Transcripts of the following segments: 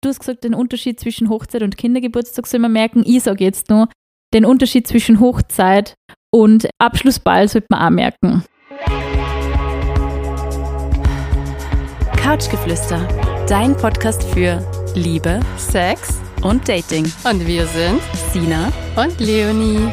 du hast gesagt, den Unterschied zwischen Hochzeit und Kindergeburtstag soll man merken. Ich sage jetzt nur, den Unterschied zwischen Hochzeit und Abschlussball sollte man auch merken. Couchgeflüster, dein Podcast für Liebe, Sex und Dating. und wir sind Sina und Leonie.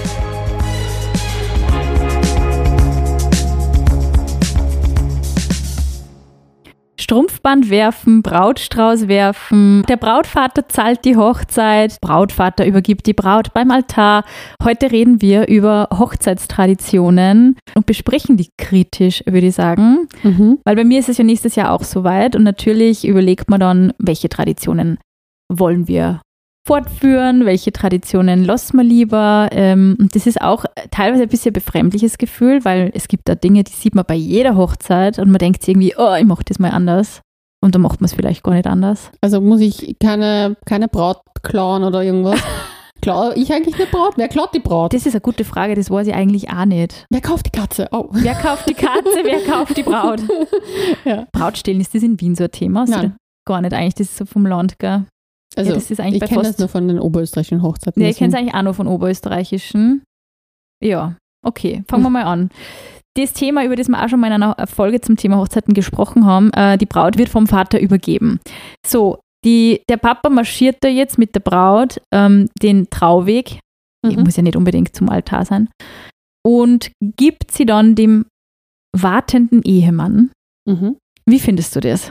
Strumpfband werfen, Brautstrauß werfen, der Brautvater zahlt die Hochzeit, Brautvater übergibt die Braut beim Altar. Heute reden wir über Hochzeitstraditionen und besprechen die kritisch, würde ich sagen. Weil bei mir ist es ja nächstes Jahr auch soweit und natürlich überlegt man dann, welche Traditionen wollen wir fortführen, welche Traditionen lassen wir lieber. Und das ist auch teilweise ein bisschen ein befremdliches Gefühl, weil es gibt da Dinge, die sieht man bei jeder Hochzeit und man denkt sich irgendwie, oh, ich mache das mal anders. Und dann macht man es vielleicht gar nicht anders. Also muss ich keine Braut klauen oder irgendwas? Klaue ich eigentlich eine Braut? Wer klaut die Braut? Das ist eine gute Frage, das weiß ich eigentlich auch nicht. Wer kauft die Katze? Oh. Wer kauft die Katze, wer kauft die Braut? Ja. Brautstehlen, ist das in Wien so ein Thema? Nein. Gar nicht eigentlich, das ist so vom Land, gell? Also Ja, das ist eigentlich ich bei kenne fast- das nur von den oberösterreichischen Hochzeiten. Ja, ich kenne es eigentlich auch nur von oberösterreichischen. Ja, okay, fangen wir mal an. Das Thema, über das wir auch schon mal in einer Folge zum Thema Hochzeiten gesprochen haben, die Braut wird vom Vater übergeben. So, der Papa marschiert da jetzt mit der Braut den Trauweg, muss ja nicht unbedingt zum Altar sein, und gibt sie dann dem wartenden Ehemann. Wie findest du das?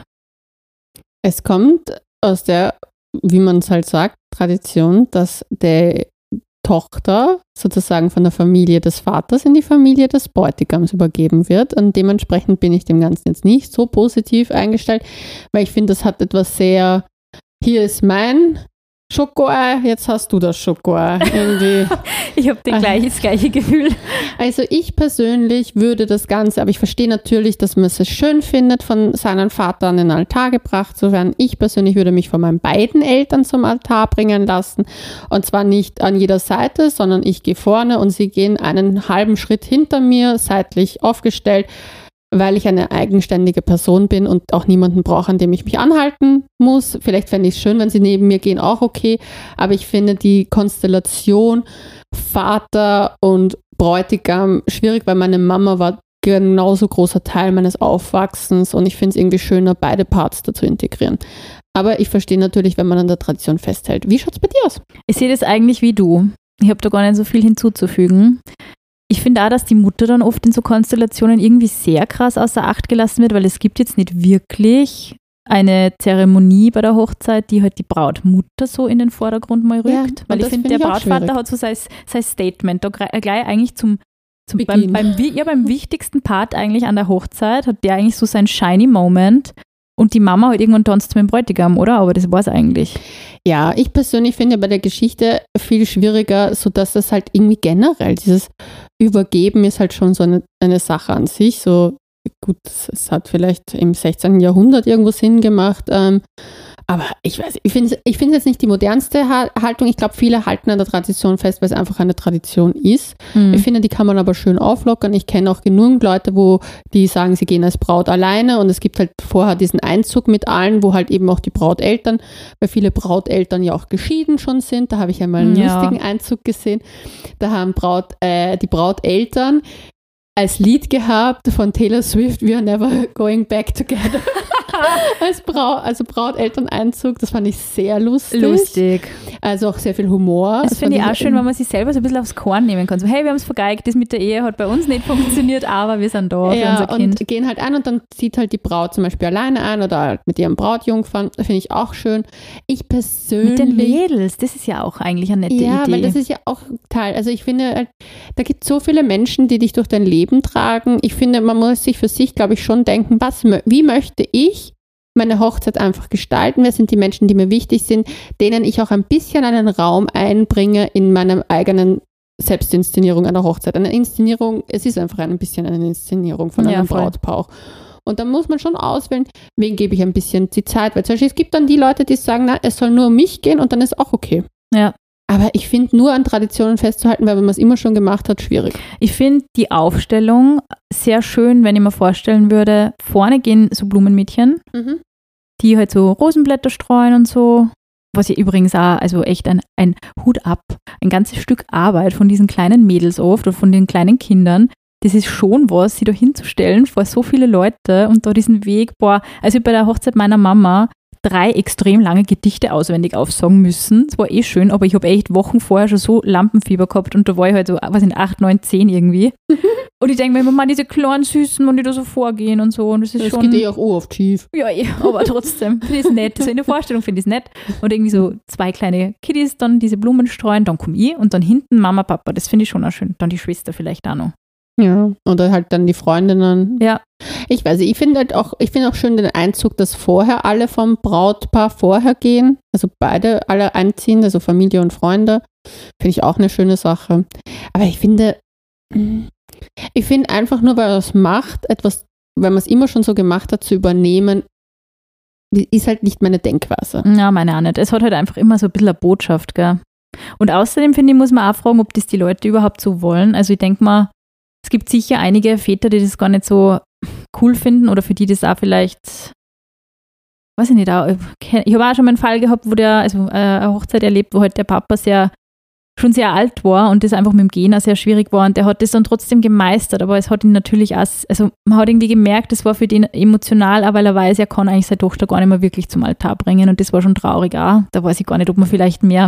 Es kommt aus der, wie man es halt sagt, Tradition, dass der Tochter sozusagen von der Familie des Vaters in die Familie des Bräutigams übergeben wird. Und dementsprechend bin ich dem Ganzen jetzt nicht so positiv eingestellt, weil ich finde, das hat etwas sehr, hier ist mein Schokoei, jetzt hast du das Schokoei. Irgendwie. Ich habe das gleiche Gefühl. Also ich persönlich würde das Ganze, aber ich verstehe natürlich, dass man es schön findet, von seinem Vater an den Altar gebracht zu werden. Ich persönlich würde mich von meinen beiden Eltern zum Altar bringen lassen. Und zwar nicht an jeder Seite, sondern ich gehe vorne und sie gehen einen halben Schritt hinter mir, seitlich aufgestellt, weil ich eine eigenständige Person bin und auch niemanden brauche, an dem ich mich anhalten muss. Vielleicht fände ich es schön, wenn sie neben mir gehen, auch okay. Aber ich finde die Konstellation Vater und Bräutigam schwierig, weil meine Mama war genauso großer Teil meines Aufwachsens und ich finde es irgendwie schöner, beide Parts dazu integrieren. Aber ich verstehe natürlich, wenn man an der Tradition festhält. Wie schaut es bei dir aus? Ich sehe das eigentlich wie du. Ich habe da gar nicht so viel hinzuzufügen. Ich finde auch, dass die Mutter dann oft in so Konstellationen irgendwie sehr krass außer Acht gelassen wird, weil es gibt jetzt nicht wirklich eine Zeremonie bei der Hochzeit, die halt die Brautmutter so in den Vordergrund mal rückt. Ja, weil ich finde, der Brautvater hat so sein Statement da gleich eigentlich beim wichtigsten Part eigentlich an der Hochzeit, hat der eigentlich so sein shiny Moment. Und die Mama halt irgendwann tanzt mit dem Bräutigam, oder? Aber das war es eigentlich. Ja, ich persönlich finde bei der Geschichte viel schwieriger, sodass das halt irgendwie generell, dieses Übergeben ist halt schon so eine Sache an sich. So gut, es hat vielleicht im 16. Jahrhundert irgendwo Sinn gemacht. Aber ich weiß, ich finde es jetzt nicht die modernste Haltung. Ich glaube, viele halten an der Tradition fest, weil es einfach eine Tradition ist. Ich finde, die kann man aber schön auflockern. Ich kenne auch genug Leute, die sagen, sie gehen als Braut alleine und es gibt halt vorher diesen Einzug mit allen, wo halt eben auch die Brauteltern, weil viele Brauteltern ja auch geschieden schon sind. Da habe ich einmal einen lustigen Einzug gesehen. Da haben die Brauteltern als Lied gehabt von Taylor Swift, We Are Never Going Back Together. Also Brautelterneinzug, das fand ich sehr lustig. Also auch sehr viel Humor. Das finde ich auch schön, wenn man sich selber so ein bisschen aufs Korn nehmen kann. So, hey, wir haben es vergeigt, das mit der Ehe hat bei uns nicht funktioniert, aber wir sind da für unser Kind. Und gehen halt ein und dann zieht halt die Braut zum Beispiel alleine ein oder halt mit ihrem Brautjungfern. Das finde ich auch schön. Ich persönlich... Mit den Mädels, das ist ja auch eigentlich eine nette Idee. Ja, weil das ist ja auch Teil. Also ich finde, da gibt es so viele Menschen, die dich durch dein Leben tragen. Ich finde, man muss sich für sich, glaube ich, schon denken, wie möchte ich meine Hochzeit einfach gestalten? Wer sind die Menschen, die mir wichtig sind, denen ich auch ein bisschen einen Raum einbringe in meiner eigenen Selbstinszenierung einer Hochzeit. Eine Inszenierung, es ist einfach ein bisschen eine Inszenierung von einem Brautpaar. Und dann muss man schon auswählen, wen gebe ich ein bisschen die Zeit. Weil zum Beispiel, es gibt dann die Leute, die sagen, na, es soll nur um mich gehen und dann ist auch okay. Ja. Aber ich finde, nur an Traditionen festzuhalten, weil wenn man es immer schon gemacht hat, schwierig. Ich finde die Aufstellung sehr schön, wenn ich mir vorstellen würde, vorne gehen so Blumenmädchen, die halt so Rosenblätter streuen und so. Was ja übrigens auch, also echt ein Hut ab, ein ganzes Stück Arbeit von diesen kleinen Mädels oft oder von den kleinen Kindern. Das ist schon was, sie da hinzustellen vor so viele Leute und da diesen Weg, also bei der Hochzeit meiner Mama 3 extrem lange Gedichte auswendig aufsagen müssen. Das war eh schön, aber ich habe echt Wochen vorher schon so Lampenfieber gehabt und da war ich halt so, 8, 9, 10 irgendwie. Und ich denke mir immer, diese kleinen Süßen, wenn die da so vorgehen und so. Und das ist schon. Das geht auch oft schief. Ja, aber trotzdem, finde ich es nett. So in der Vorstellung finde ich es nett. Und irgendwie so 2 kleine Kiddies dann diese Blumen streuen, dann komme ich und dann hinten Mama, Papa. Das finde ich schon auch schön. Dann die Schwester vielleicht auch noch. Ja, oder halt dann die Freundinnen. Ja. Ich weiß nicht, ich finde auch schön den Einzug, dass vorher alle vom Brautpaar vorher gehen, also alle einziehen, also Familie und Freunde. Finde ich auch eine schöne Sache. Aber ich finde einfach nur, weil man es macht, etwas, weil man es immer schon so gemacht hat, zu übernehmen, ist halt nicht meine Denkweise. Ja, meine auch nicht. Es hat halt einfach immer so ein bisschen eine Botschaft, gell. Und außerdem, finde ich, muss man auch fragen, ob das die Leute überhaupt so wollen. Also ich denke mal, es gibt sicher einige Väter, die das gar nicht so cool finden oder für die das auch vielleicht, weiß ich nicht, ich habe auch schon mal einen Fall gehabt, wo eine Hochzeit erlebt, wo halt der Papa schon sehr alt war und das einfach mit dem Gehen auch sehr schwierig war und der hat das dann trotzdem gemeistert, aber es hat ihn natürlich auch, also man hat irgendwie gemerkt, das war für den emotional, auch weil er weiß, er kann eigentlich seine Tochter gar nicht mehr wirklich zum Altar bringen und das war schon traurig auch. Da weiß ich gar nicht, ob man vielleicht mehr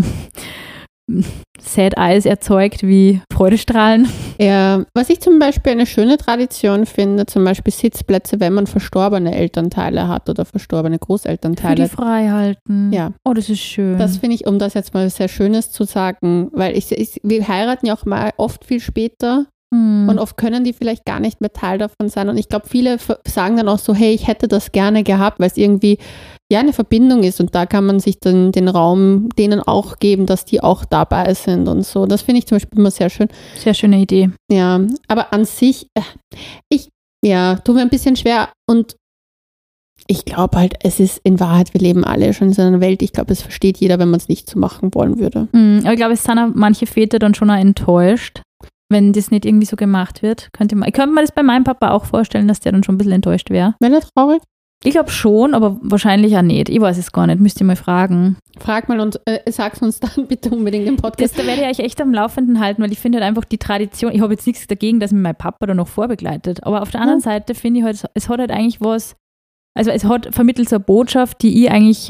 Sad Eyes erzeugt wie Freudestrahlen. Ja, was ich zum Beispiel eine schöne Tradition finde, zum Beispiel Sitzplätze, wenn man verstorbene Elternteile hat oder verstorbene Großelternteile. Für die frei halten. Ja. Oh, das ist schön. Das finde ich, um das jetzt mal sehr Schönes zu sagen, weil wir heiraten ja auch mal oft viel später und oft können die vielleicht gar nicht mehr Teil davon sein und ich glaube, viele sagen dann auch so, hey, ich hätte das gerne gehabt, weil es irgendwie ja eine Verbindung ist und da kann man sich dann den Raum denen auch geben, dass die auch dabei sind und so. Das finde ich zum Beispiel immer sehr schön. Sehr schöne Idee. Ja, aber an sich, tut mir ein bisschen schwer und ich glaube halt, es ist in Wahrheit, wir leben alle schon in so einer Welt, ich glaube, es versteht jeder, wenn man es nicht so machen wollen würde. Aber ich glaube, es sind auch manche Väter dann schon auch enttäuscht, wenn das nicht irgendwie so gemacht wird. Ich könnte mir das bei meinem Papa auch vorstellen, dass der dann schon ein bisschen enttäuscht wäre. Wäre er traurig? Ich glaube schon, aber wahrscheinlich auch nicht. Ich weiß es gar nicht, müsst ihr mal fragen. Frag mal und sag's uns dann bitte unbedingt im Podcast. Da werde ich euch echt am Laufenden halten, weil ich finde halt einfach die Tradition, ich habe jetzt nichts dagegen, dass mich mein Papa da noch vorbegleitet, aber auf der anderen Seite finde ich halt, es hat halt eigentlich was, also es vermittelt so eine Botschaft, die ich eigentlich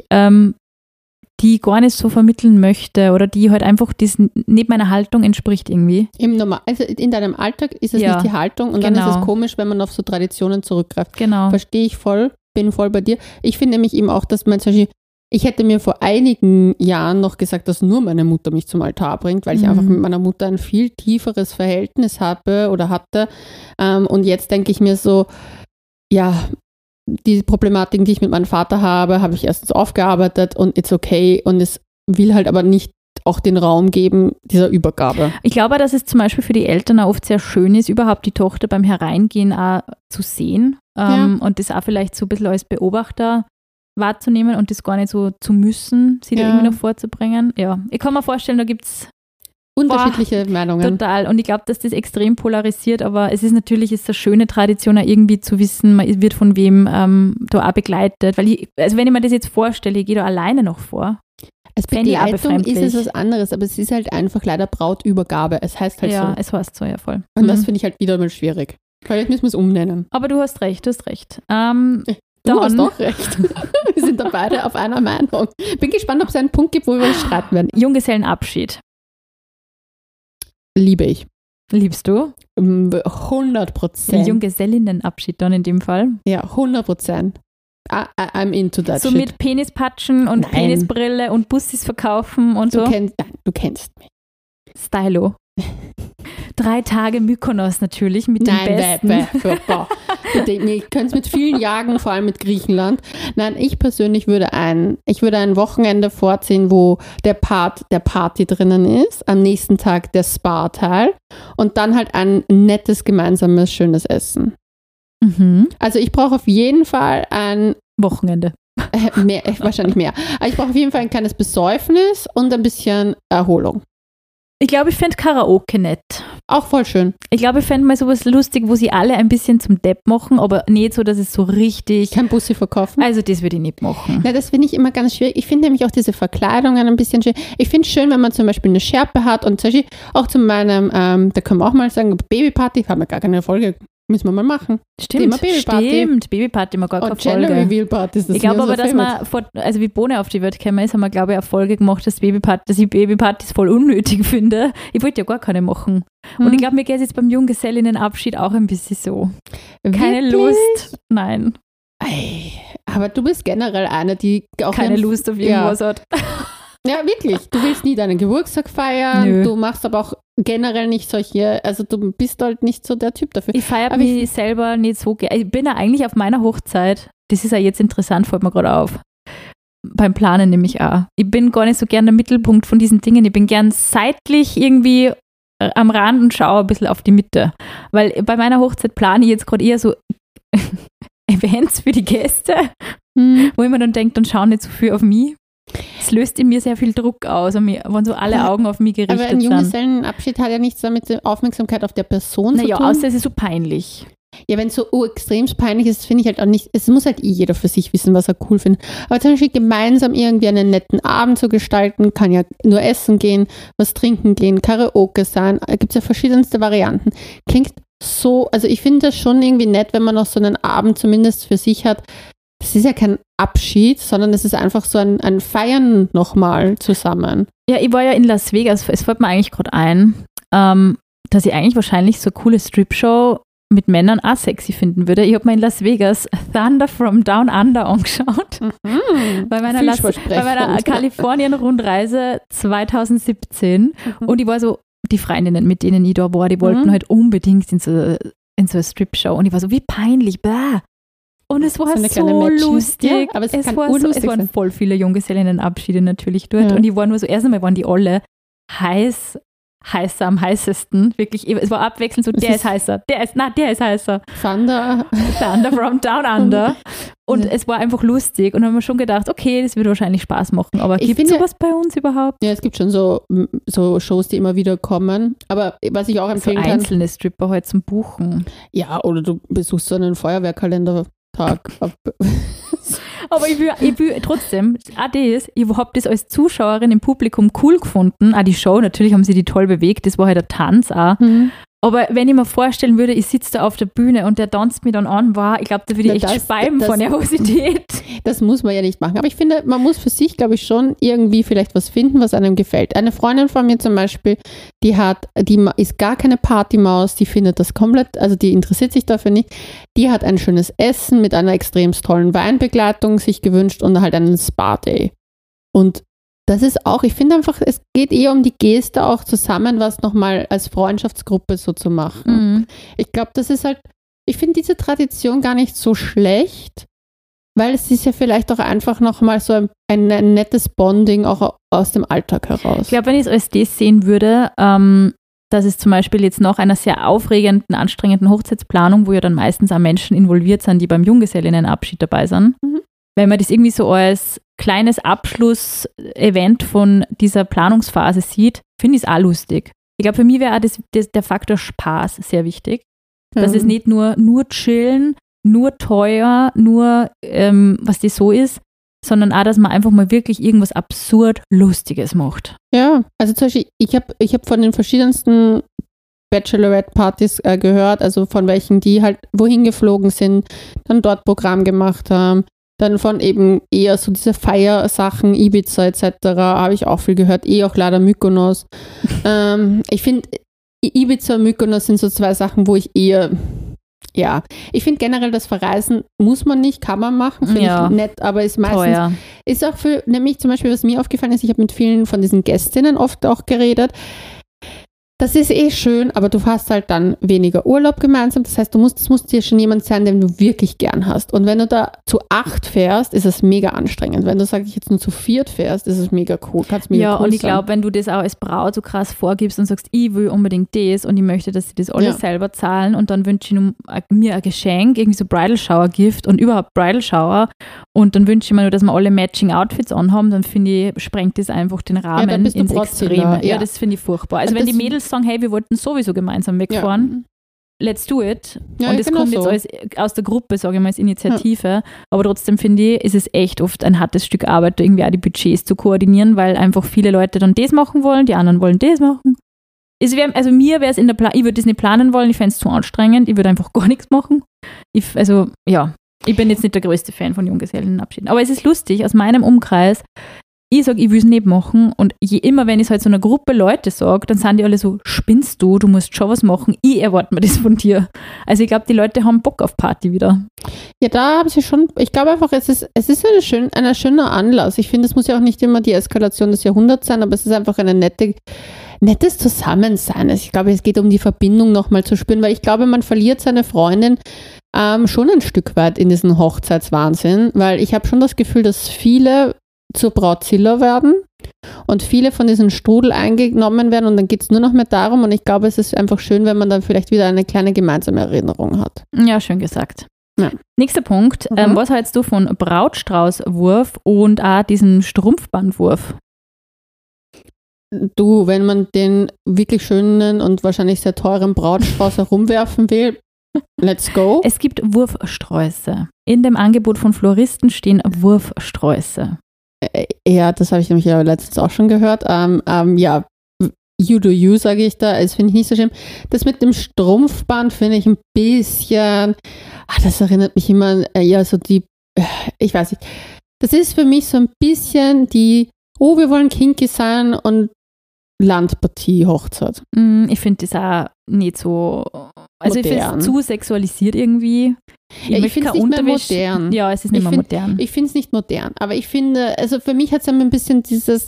die gar nicht so vermitteln möchte oder die halt einfach nicht meiner Haltung entspricht irgendwie. Also in deinem Alltag ist es nicht die Haltung und dann ist es komisch, wenn man auf so Traditionen zurückgreift. Genau. Verstehe ich voll, bin voll bei dir. Ich finde nämlich eben auch, dass man zum Beispiel, ich hätte mir vor einigen Jahren noch gesagt, dass nur meine Mutter mich zum Altar bringt, weil ich einfach mit meiner Mutter ein viel tieferes Verhältnis habe oder hatte. Und jetzt denke ich mir so, ja, die Problematiken, die ich mit meinem Vater habe ich erstens aufgearbeitet und it's okay und es will halt aber nicht auch den Raum geben dieser Übergabe. Ich glaube, dass es zum Beispiel für die Eltern auch oft sehr schön ist, überhaupt die Tochter beim Hereingehen auch zu sehen und das auch vielleicht so ein bisschen als Beobachter wahrzunehmen und das gar nicht so zu müssen, sie da irgendwie noch vorzubringen. Ja, ich kann mir vorstellen, da gibt es unterschiedliche Meinungen. Total. Und ich glaube, dass das extrem polarisiert, aber es ist natürlich eine schöne Tradition, auch irgendwie zu wissen, man wird von wem da auch begleitet. Weil wenn ich mir das jetzt vorstelle, ich gehe da alleine noch vor. Als Begleitung ist es was anderes, aber es ist halt einfach leider Brautübergabe. Es heißt halt so. Ja, es heißt so, ja voll. Und das finde ich halt wieder mal schwierig. Vielleicht müssen wir es umnennen. Aber du hast recht. Du hast doch recht. Wir sind da beide auf einer Meinung. Bin gespannt, ob es einen Punkt gibt, wo wir uns streiten werden. Junggesellenabschied. Liebe ich. Liebst du? 100%. Junggesellinnenabschied dann in dem Fall? Ja, 100%. I'm into that so shit. Mit Penispatschen und Penisbrille und Bussis verkaufen und du so? Du kennst mich. Stylo. 3 Tage Mykonos natürlich mit dem Besten. Bitte, ihr könnt es mit vielen jagen, vor allem mit Griechenland. Nein, ich persönlich würde ein Wochenende vorziehen, wo der Part der Party drinnen ist, am nächsten Tag der Spa-Teil und dann halt ein nettes, gemeinsames, schönes Essen. Also ich brauche auf jeden Fall ein Wochenende. Wahrscheinlich mehr. Aber ich brauche auf jeden Fall ein kleines Besäufnis und ein bisschen Erholung. Ich glaube, ich fände Karaoke nett. Auch voll schön. Ich glaube, ich fände mal sowas lustig, wo sie alle ein bisschen zum Depp machen, aber nicht so, dass es so richtig... Kein Bussi verkaufen. Also das würde ich nicht machen. Ja, das finde ich immer ganz schwierig. Ich finde nämlich auch diese Verkleidungen ein bisschen schön. Ich finde es schön, wenn man zum Beispiel eine Schärpe hat und zum Beispiel auch zu meinem, da können wir auch mal sagen, Babyparty, haben wir gar keine Folge, müssen wir mal machen. Stimmt, Babyparty haben wir gar keine und Gender Folge. Reveal Partys. Ich glaube aber, dass wir, also wie Bohne auf die Welt gekommen ist, haben wir, glaube ich, Erfolge gemacht, dass ich Babypartys voll unnötig finde. Ich wollte ja gar keine machen. Und ich glaube, mir geht es jetzt beim Junggesellinnenabschied auch ein bisschen so. Keine Lust. Nein. Ey, aber du bist generell eine, die auch keine Lust auf irgendwas hat. Ja, wirklich. Du willst nie deinen Geburtstag feiern. Nö. Du machst aber auch generell nicht solche, also du bist halt nicht so der Typ dafür. Ich feiere mich selber nicht so gerne. Ich bin ja eigentlich auf meiner Hochzeit, das ist ja jetzt interessant, fällt mir gerade auf. Beim Planen nämlich auch. Ich bin gar nicht so gern der Mittelpunkt von diesen Dingen. Ich bin gern seitlich irgendwie am Rand und schaue ein bisschen auf die Mitte. Weil bei meiner Hochzeit plane ich jetzt gerade eher so Events für die Gäste, wo ich mir dann denke, dann schauen nicht so viel auf mich. Es löst in mir sehr viel Druck aus, wenn so alle Augen auf mich gerichtet sind. Aber ein Junggesellenabschied hat ja nichts damit der Aufmerksamkeit auf der Person zu tun. Naja, außer es ist so peinlich. Ja, wenn es so extrem peinlich ist, finde ich halt auch nicht, es muss halt jeder für sich wissen, was er cool findet. Aber zum Beispiel gemeinsam irgendwie einen netten Abend zu gestalten, kann ja nur essen gehen, was trinken gehen, Karaoke sein, gibt es ja verschiedenste Varianten. Klingt so, also ich finde das schon irgendwie nett, wenn man noch so einen Abend zumindest für sich hat. Das ist ja kein Abschied, sondern es ist einfach so ein Feiern nochmal zusammen. Ja, ich war ja in Las Vegas, es fällt mir eigentlich gerade ein, dass ich eigentlich wahrscheinlich so eine coole Strip-Show mit Männern auch sexy finden würde. Ich habe mir in Las Vegas Thunder from Down Under angeschaut. Bei meiner Kalifornien-Rundreise 2017. Und ich war so, die Freundinnen, mit denen ich da war, die wollten halt unbedingt in so eine Strip-Show. Und ich war so, wie peinlich, bäh. Und es war so lustig. Ja, aber es waren voll viele Junggesellinnenabschiede natürlich dort. Ja. Und ich war nur so, erst einmal waren die alle heißer am heißesten. Wirklich, es war abwechselnd so, der ist heißer, der ist heißer. Thunder from Down Under. Und es war einfach lustig. Und dann haben wir schon gedacht, okay, das wird wahrscheinlich Spaß machen. Aber gibt es sowas bei uns überhaupt? Ja, es gibt schon so Shows, die immer wieder kommen. Aber was ich auch empfehlen kann. Einzelne Stripper halt zum Buchen. Ja, oder du besuchst so einen Feuerwehrkalender. Aber ich will trotzdem, ich habe das als Zuschauerin im Publikum cool gefunden. Auch die Show, natürlich haben sie die toll bewegt, das war halt der Tanz auch. Aber wenn ich mir vorstellen würde, ich sitze da auf der Bühne und der tanzt mich dann an, ich glaube, da würde ich echt speiben von Nervosität. Das muss man ja nicht machen. Aber ich finde, man muss für sich, glaube ich, schon irgendwie vielleicht was finden, was einem gefällt. Eine Freundin von mir zum Beispiel, die ist gar keine Partymaus, die findet das komplett, also die interessiert sich dafür nicht. Die hat ein schönes Essen mit einer extrem tollen Weinbegleitung sich gewünscht und halt einen Spa-Day. Und das ist auch, ich finde einfach, es geht eher um die Geste auch zusammen, was nochmal als Freundschaftsgruppe so zu machen. Ich glaube, das ist halt, ich finde diese Tradition gar nicht so schlecht, weil es ist ja vielleicht auch einfach nochmal so ein nettes Bonding auch aus dem Alltag heraus. Ich glaube, wenn ich es als das sehen würde, dass es zum Beispiel jetzt nach einer sehr aufregenden, anstrengenden Hochzeitsplanung, wo ja dann meistens auch Menschen involviert sind, die beim Junggesellinnenabschied dabei sind, wenn man das irgendwie so als kleines Abschlussevent von dieser Planungsphase sieht, finde ich es auch lustig. Ich glaube, für mich wäre auch der Faktor Spaß sehr wichtig. Dass es nicht nur chillen, nur teuer, nur was das so ist, sondern auch, dass man einfach mal wirklich irgendwas absurd Lustiges macht. Ja, also zum Beispiel, ich hab von den verschiedensten Bachelorette-Partys gehört, also von welchen, die halt wohin geflogen sind, dann dort Programm gemacht haben. Dann von eben eher so diese Feiersachen, Ibiza etc. habe ich auch viel gehört, auch leider Mykonos. Ich finde, Ibiza und Mykonos sind so zwei Sachen, wo ich eher, ja, ich finde generell das Verreisen muss man nicht, kann man machen, finde ich nett, aber ist meistens, teuer. Ist auch für, nämlich zum Beispiel, was mir aufgefallen ist, ich habe mit vielen von diesen Gästinnen oft auch geredet, Das ist eh schön, aber du hast halt dann weniger Urlaub gemeinsam. Das heißt, das muss dir schon jemand sein, den du wirklich gern hast. Und wenn du da zu 8 fährst, ist es mega anstrengend. Wenn du, sag ich jetzt, nur zu 4 fährst, ist es mega cool. Kannst mega Ja, cool und ich sein. glaube, wenn du das auch als Braut so krass vorgibst und sagst, ich will unbedingt das und ich möchte, dass sie das alles selber zahlen und dann wünsche ich mir ein Geschenk, irgendwie so Bridal Shower Gift und überhaupt Bridal Shower und dann wünsche ich mir nur, dass wir alle Matching Outfits anhaben, dann finde ich, sprengt das einfach den Rahmen dann bist du ins Bratzilla, Extreme. ja. Das finde ich furchtbar. Also wenn die Mädels sagen, hey, wir wollten sowieso gemeinsam wegfahren, let's do it. Ja, und das genau kommt so. jetzt alles aus der Gruppe, sage ich mal, als Initiative. Aber trotzdem finde ich, ist es echt oft ein hartes Stück Arbeit, da irgendwie auch die Budgets zu koordinieren, weil einfach viele Leute dann das machen wollen, die anderen wollen das machen. Mir wäre es ich würde das nicht planen wollen, ich fände es zu anstrengend, ich würde einfach gar nichts machen. Ich bin jetzt nicht der größte Fan von Junggesellenabschieden. Aber es ist lustig, aus meinem Umkreis, ich sage, ich will es nicht machen und immer, wenn ich es halt so einer Gruppe Leute sage, dann sind die alle so, spinnst du musst schon was machen, ich erwarte mir das von dir. Also ich glaube, die Leute haben Bock auf Party wieder. Ja, da haben sie schon, ich glaube einfach, es ist ein schöner Anlass. Ich finde, es muss ja auch nicht immer die Eskalation des Jahrhunderts sein, aber es ist einfach ein nettes Zusammensein. Ich glaube, es geht um die Verbindung nochmal zu spüren, weil ich glaube, man verliert seine Freundin schon ein Stück weit in diesen Hochzeitswahnsinn, weil ich habe schon das Gefühl, dass viele zur Brautzilla werden und viele von diesem Strudel eingenommen werden und dann geht es nur noch mehr darum und ich glaube, es ist einfach schön, wenn man dann vielleicht wieder eine kleine gemeinsame Erinnerung hat. Ja, schön gesagt. Ja. Nächster Punkt. Was hältst du von Brautstraußwurf und auch diesem Strumpfbandwurf? Du, wenn man den wirklich schönen und wahrscheinlich sehr teuren Brautstrauß herumwerfen will, let's go. Es gibt Wurfsträuße. In dem Angebot von Floristen stehen Wurfsträuße. Ja, das habe ich nämlich ja letztens auch schon gehört. Ja, you do you, sage ich da. Das finde ich nicht so schlimm. Das mit dem Strumpfband finde ich ein bisschen, das erinnert mich immer an, ich weiß nicht. Das ist für mich so ein bisschen wir wollen kinky sein und Landpartie-Hochzeit. Ich finde das auch nicht so, also ich finde es zu sexualisiert irgendwie. Ich finde es nicht mehr modern. Ja, es ist nicht mehr modern. Ich finde es nicht modern, aber ich finde, also für mich hat es ein bisschen dieses,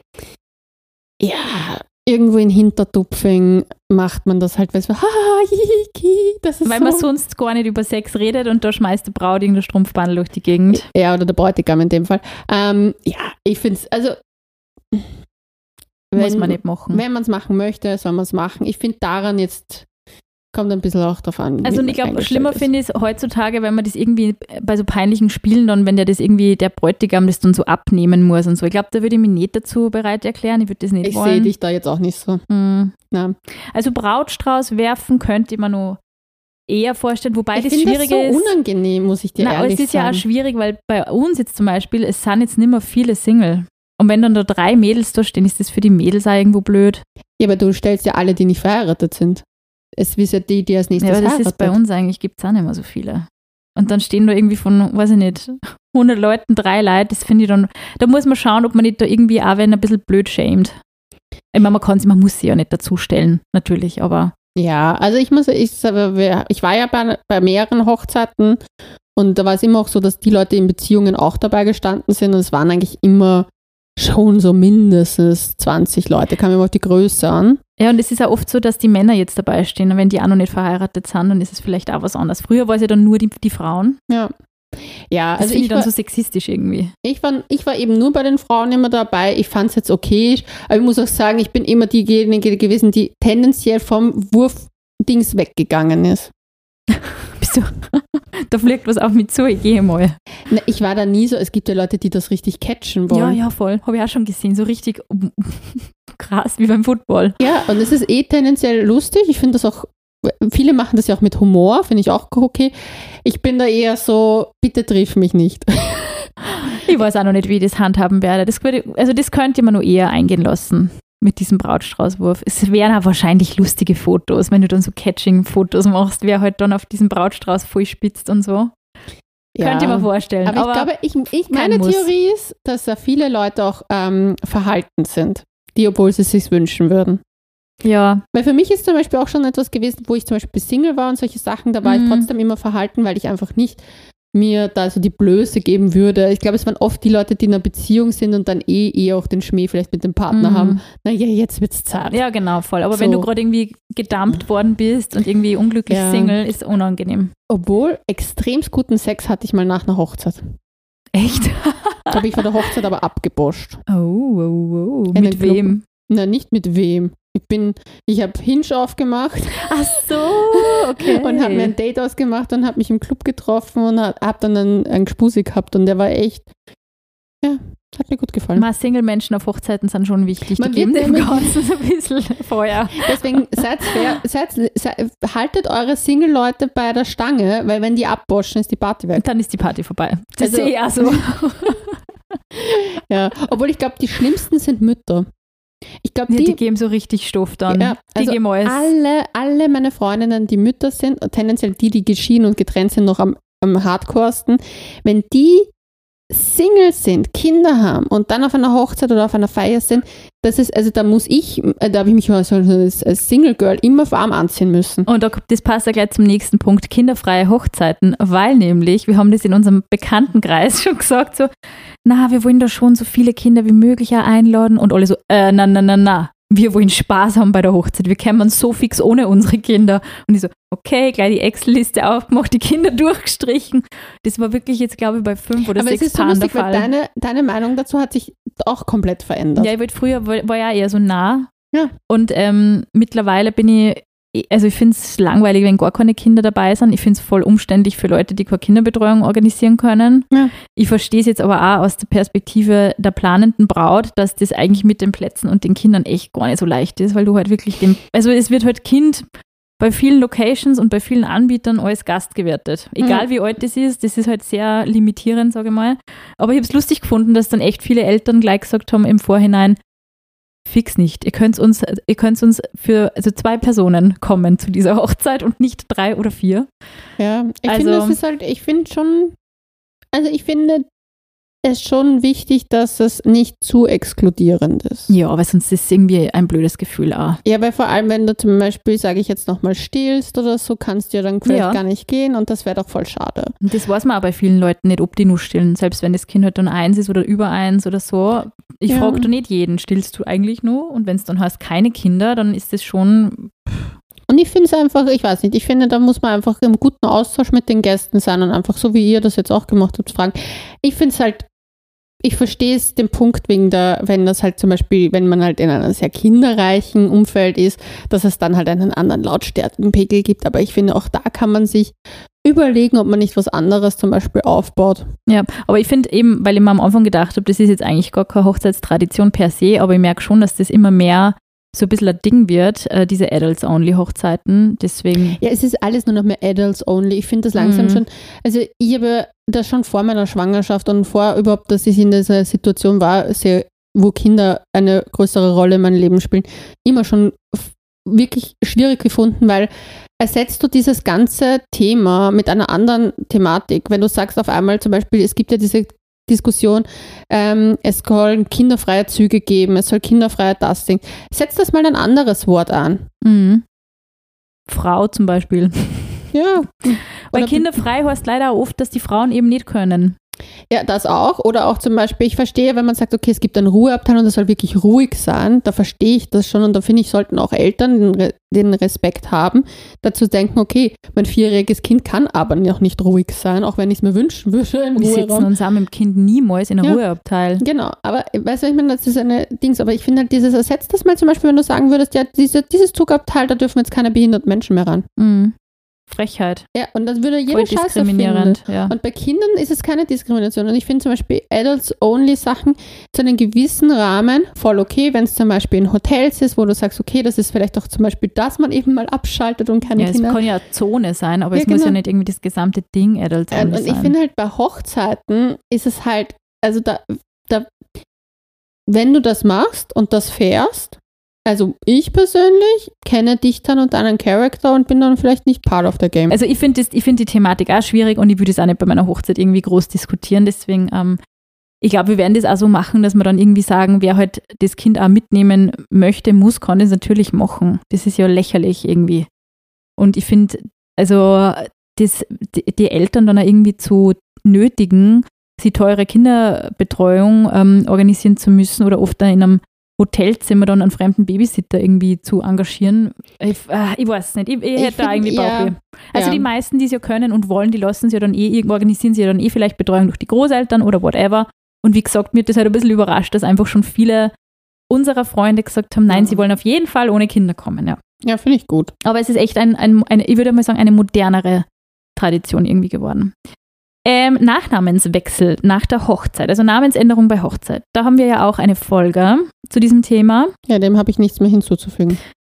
irgendwo in Hintertupfing macht man das halt, weil es so, das ist weil so. Man sonst gar nicht über Sex redet und da schmeißt der Braut irgendein Strumpfband durch die Gegend. Ja, oder der Bräutigam in dem Fall. Ich finde es, also muss man nicht machen. Wenn man es machen möchte, soll man es machen. Ich finde daran jetzt, kommt ein bisschen auch drauf an. Also ich glaube, schlimmer finde ich es heutzutage, wenn man das irgendwie bei so peinlichen Spielen dann, wenn der Bräutigam das dann so abnehmen muss und so. Ich glaube, da würde ich mich nicht dazu bereit erklären. Ich würde das nicht wollen. Ich sehe dich da jetzt auch nicht so. Ja. Also Brautstrauß werfen könnte ich mir noch eher vorstellen, wobei das Schwierige ist. Das ist so unangenehm, muss ich dir ehrlich sagen. Aber es ist ja auch schwierig, weil bei uns jetzt zum Beispiel, es sind jetzt nicht mehr viele Single. Und wenn dann da 3 Mädels da stehen, ist das für die Mädels auch irgendwo blöd. Ja, aber du stellst ja alle, die nicht verheiratet sind. Es ist ja die als nächstes heiratet. Ja, aber das ist bei uns eigentlich, gibt es auch nicht mehr so viele. Und dann stehen da irgendwie von, weiß ich nicht, 100 Leuten 3 Leute, das finde ich dann, da muss man schauen, ob man nicht da irgendwie auch ein bisschen blöd schämt. Ich meine, man muss sie ja nicht dazustellen, natürlich, aber. Ja, also ich war ja bei mehreren Hochzeiten und da war es immer auch so, dass die Leute in Beziehungen auch dabei gestanden sind und es waren eigentlich immer schon so mindestens 20 Leute, kam immer auf die Größe an. Ja, und es ist ja oft so, dass die Männer jetzt dabei stehen und wenn die auch noch nicht verheiratet sind, dann ist es vielleicht auch was anderes. Früher war es ja dann nur die Frauen. Ja. Ja, das also finde ich dann so sexistisch irgendwie. Ich war eben nur bei den Frauen immer dabei. Ich fand es jetzt okay, aber ich muss auch sagen, ich bin immer diejenige gewesen, die tendenziell vom Wurfdings weggegangen ist. Bist du? Da fliegt was auf mich zu, ich gehe mal. Na, ich war da nie so, es gibt ja Leute, die das richtig catchen wollen. Ja, voll. Habe ich auch schon gesehen, so richtig krass wie beim Football. Ja, und es ist tendenziell lustig. Ich finde das auch, viele machen das ja auch mit Humor, finde ich auch okay. Ich bin da eher so, bitte triff mich nicht. Ich weiß auch noch nicht, wie ich das handhaben werde. Das könnte man nur eher eingehen lassen mit diesem Brautstraußwurf. Es wären auch wahrscheinlich lustige Fotos, wenn du dann so Catching-Fotos machst, wer halt dann auf diesen Brautstrauß voll spitzt und so. Ja, könnte ich mir vorstellen. Aber ich glaube, meine Theorie ist, dass da viele Leute auch verhalten sind, obwohl sie es sich wünschen würden. Ja. Weil für mich ist zum Beispiel auch schon etwas gewesen, wo ich zum Beispiel Single war und solche Sachen, da war ich trotzdem immer verhalten, weil ich einfach nicht mir da so die Blöße geben würde. Ich glaube, es waren oft die Leute, die in einer Beziehung sind und dann eh auch den Schmäh vielleicht mit dem Partner haben. Naja, jetzt wird's Zeit. Ja, genau, voll. Aber So. wenn du gerade irgendwie gedumpt worden bist und irgendwie unglücklich Single, ist unangenehm. Obwohl, extremst guten Sex hatte ich mal nach einer Hochzeit. Echt? Da habe ich vor der Hochzeit aber abgeboscht. Oh. In Mit den Club. wem? Na, nicht mit wem. Ich habe Hinge aufgemacht Ach so, okay. und habe mir ein Date ausgemacht und habe mich im Club getroffen und habe dann einen Gspusi gehabt und der war echt, ja, hat mir gut gefallen. Mal Single-Menschen auf Hochzeiten sind schon wichtig. Man Die geben wird dem nämlich- Ganzen so ein bisschen Feuer. Deswegen haltet eure Single-Leute bei der Stange, weil wenn die abboschen, ist die Party weg. Und dann ist die Party vorbei. Das Also- sehe ich auch so. Ja, obwohl ich glaube, die schlimmsten sind Mütter. Ich glaube, Ja, die die geben so richtig Stoff dann. Ja, Die also geben alles. alle meine Freundinnen, die Mütter sind, tendenziell die geschieden und getrennt sind, noch am hardcoresten, wenn die Single sind, Kinder haben und dann auf einer Hochzeit oder auf einer Feier sind, das ist, also da habe ich mich als Single Girl immer warm anziehen müssen. Und das passt ja gleich zum nächsten Punkt, kinderfreie Hochzeiten, weil nämlich, wir haben das in unserem Bekanntenkreis schon gesagt, so, na, wir wollen da schon so viele Kinder wie möglich auch einladen und alle so, na, wir wollen Spaß haben bei der Hochzeit, wir kämen so fix ohne unsere Kinder. Und ich so, okay, gleich die Excel-Liste aufgemacht, die Kinder durchgestrichen. Das war wirklich jetzt, glaube ich, bei 5 oder Aber 6 es ist so Paaren der lustig, weil Fall. deine Meinung dazu hat sich auch komplett verändert. Ja, ich wollte früher, war ja eher so nah. Ja. Und mittlerweile bin ich, also ich finde es langweilig, wenn gar keine Kinder dabei sind. Ich finde es voll umständlich für Leute, die keine Kinderbetreuung organisieren können. Ja. Ich verstehe es jetzt aber auch aus der Perspektive der planenden Braut, dass das eigentlich mit den Plätzen und den Kindern echt gar nicht so leicht ist, weil du halt wirklich also es wird halt Kind bei vielen Locations und bei vielen Anbietern als Gast gewertet. Egal wie alt das ist halt sehr limitierend, sage ich mal. Aber ich habe es lustig gefunden, dass dann echt viele Eltern gleich gesagt haben im Vorhinein, fix nicht. Ihr könnt uns für 2 Personen kommen zu dieser Hochzeit und nicht 3 oder 4. Ja, ich Also- finde, das ist halt, ich finde es schon wichtig, dass es nicht zu exkludierend ist. Ja, aber sonst ist es irgendwie ein blödes Gefühl auch. Ja, weil vor allem, wenn du zum Beispiel, sage ich jetzt nochmal, stiehlst oder so, kannst du ja dann vielleicht Ja. gar nicht gehen und das wäre doch voll schade. Und das weiß man auch bei vielen Leuten nicht, ob die nur stillen, selbst wenn das Kind halt dann 1 ist oder über 1 oder so. Ich Ja. frage da nicht jeden, stillst du eigentlich nur? Und wenn es dann heißt, keine Kinder, dann ist das schon, Und ich finde es einfach, ich weiß nicht, ich finde, da muss man einfach im guten Austausch mit den Gästen sein und einfach so, wie ihr das jetzt auch gemacht habt, fragen. Ich finde es halt, ich verstehe es den Punkt wenn das halt zum Beispiel, wenn man halt in einem sehr kinderreichen Umfeld ist, dass es dann halt einen anderen Lautstärkenpegel gibt, aber ich finde, auch da kann man sich überlegen, ob man nicht was anderes zum Beispiel aufbaut. ja. Aber ich finde eben, weil ich mir am Anfang gedacht habe, das ist jetzt eigentlich gar keine Hochzeitstradition per se, aber ich merke schon, dass das immer mehr so ein bisschen ein Ding wird, diese Adults-Only-Hochzeiten. Deswegen, Ja, es ist alles nur noch mehr Adults only. Ich finde das langsam schon, also ich habe das schon vor meiner Schwangerschaft und vor überhaupt, dass ich in dieser Situation war, wo Kinder eine größere Rolle in meinem Leben spielen, immer schon wirklich schwierig gefunden, weil ersetzt du dieses ganze Thema mit einer anderen Thematik. Wenn du sagst auf einmal zum Beispiel, es gibt ja diese Diskussion, es sollen kinderfreie Züge geben, es soll kinderfreie das Ding. Setz das mal ein anderes Wort an. Frau zum Beispiel. Ja. Weil Oder- kinderfrei heißt leider auch oft, dass die Frauen eben nicht können. Ja, das auch. Oder auch zum Beispiel, ich verstehe, wenn man sagt, okay, es gibt einen Ruheabteil und das soll wirklich ruhig sein, da verstehe ich das schon und da finde ich, sollten auch Eltern den Respekt haben, dazu denken, okay, mein 4-jähriges Kind kann aber noch nicht ruhig sein, auch wenn ich es mir wünschen würde im Wir sitzen Ruheraum. uns auch mit dem Kind niemals in einem Ja. Ruheabteil. Genau, aber weißt du, ich meine, das ist eine Dings, aber ich finde halt dieses, ersetzt das mal zum Beispiel, wenn du sagen würdest, ja, dieses Zugabteil, da dürfen jetzt keine behinderten Menschen mehr ran. Mhm. Frechheit. Ja, und das würde Voll jeder Scheiße finden. diskriminierend. Ja. Und bei Kindern ist es keine Diskrimination. Und ich finde zum Beispiel Adults-Only-Sachen zu einem gewissen Rahmen voll okay, wenn es zum Beispiel in Hotels ist, wo du sagst, okay, das ist vielleicht auch zum Beispiel, dass man eben mal abschaltet und keine Ja, es Kinder. kann ja eine Zone sein, aber Ja, es muss genau. ja nicht irgendwie das gesamte Ding Adults Und only ich sein. finde halt bei Hochzeiten ist es halt, also wenn du das machst und das fährst, also ich persönlich kenne dich dann und deinen Charakter und bin dann vielleicht nicht part of the game. Also ich finde die Thematik auch schwierig und ich würde es auch nicht bei meiner Hochzeit irgendwie groß diskutieren. Deswegen, ich glaube, wir werden das auch so machen, dass wir dann irgendwie sagen, wer halt das Kind auch mitnehmen möchte, kann das natürlich machen. Das ist ja lächerlich irgendwie. Und ich finde, also die Eltern dann auch irgendwie zu nötigen, sie teure Kinderbetreuung organisieren zu müssen oder oft dann in einem Hotelzimmer dann einen fremden Babysitter irgendwie zu engagieren. Ich weiß nicht, ich hätte da irgendwie Bauchweh. Also die meisten, die es ja können und wollen, die lassen sie ja dann organisieren sie ja dann vielleicht Betreuung durch die Großeltern oder whatever. Und wie gesagt, mir hat das halt ein bisschen überrascht, dass einfach schon viele unserer Freunde gesagt haben, nein, sie wollen auf jeden Fall ohne Kinder kommen. Ja, finde ich gut. Aber es ist echt ich würde mal sagen, eine modernere Tradition irgendwie geworden. Nachnamenswechsel nach der Hochzeit, also Namensänderung bei Hochzeit. Da haben wir ja auch eine Folge zu diesem Thema. Ja, dem habe ich nichts mehr hinzuzufügen.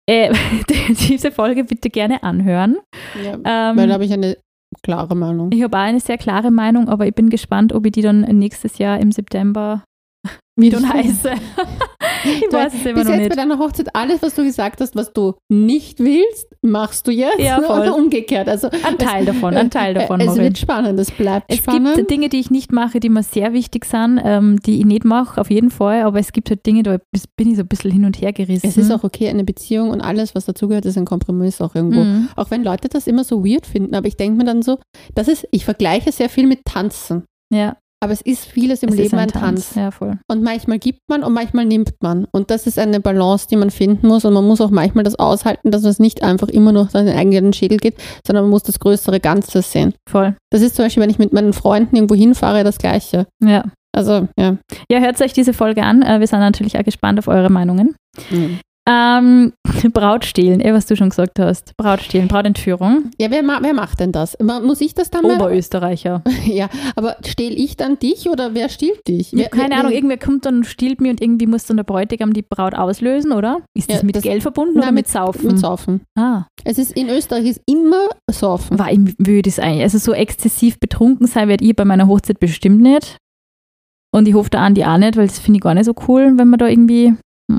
Diese Folge bitte gerne anhören. Ja, weil da habe ich eine klare Meinung. Ich habe auch eine sehr klare Meinung, aber ich bin gespannt, ob ich die dann nächstes Jahr im September wieder heiße. Ich weiß es immer noch nicht. Bis jetzt bei deiner Hochzeit, alles, was du gesagt hast, was du nicht willst, machst du jetzt. Ja, voll. Oder umgekehrt. Also, ein Teil davon. Es wird spannend, es bleibt spannend. Es gibt Dinge, die ich nicht mache, die mir sehr wichtig sind, die ich nicht mache, auf jeden Fall, aber es gibt halt Dinge, da bin ich so ein bisschen hin und her gerissen. Es ist auch okay, eine Beziehung und alles, was dazugehört, ist ein Kompromiss auch irgendwo. Mhm. Auch wenn Leute das immer so weird finden, aber ich denke mir dann so, ich vergleiche sehr viel mit Tanzen. Ja. Aber es ist vieles im Leben ein Tanz. Ja, voll. Und manchmal gibt man und manchmal nimmt man. Und das ist eine Balance, die man finden muss. Und man muss auch manchmal das aushalten, dass es nicht einfach immer nur auf den eigenen Schädel geht, sondern man muss das größere Ganze sehen. Voll. Das ist zum Beispiel, wenn ich mit meinen Freunden irgendwo hinfahre, das Gleiche. Ja. Also, ja. Ja, hört euch diese Folge an. Wir sind natürlich auch gespannt auf eure Meinungen. Mhm. Brautstehlen, was du schon gesagt hast. Brautstehlen, Brautentführung. Ja, wer macht denn das? Muss ich das dann mal? Oberösterreicher. Ja, aber stehle ich dann dich oder wer stiehlt dich? Ich habe keine Ahnung, irgendwer kommt dann und stiehlt mich und irgendwie muss dann der Bräutigam die Braut auslösen, oder? Ist das mit Geld verbunden oder mit Saufen? Mit Saufen. Es ist in Österreich ist immer Saufen. Ich würde es eigentlich, also so exzessiv betrunken sein werde ich bei meiner Hochzeit bestimmt nicht. Und ich hoffe da an die auch nicht, weil das finde ich gar nicht so cool, wenn man da irgendwie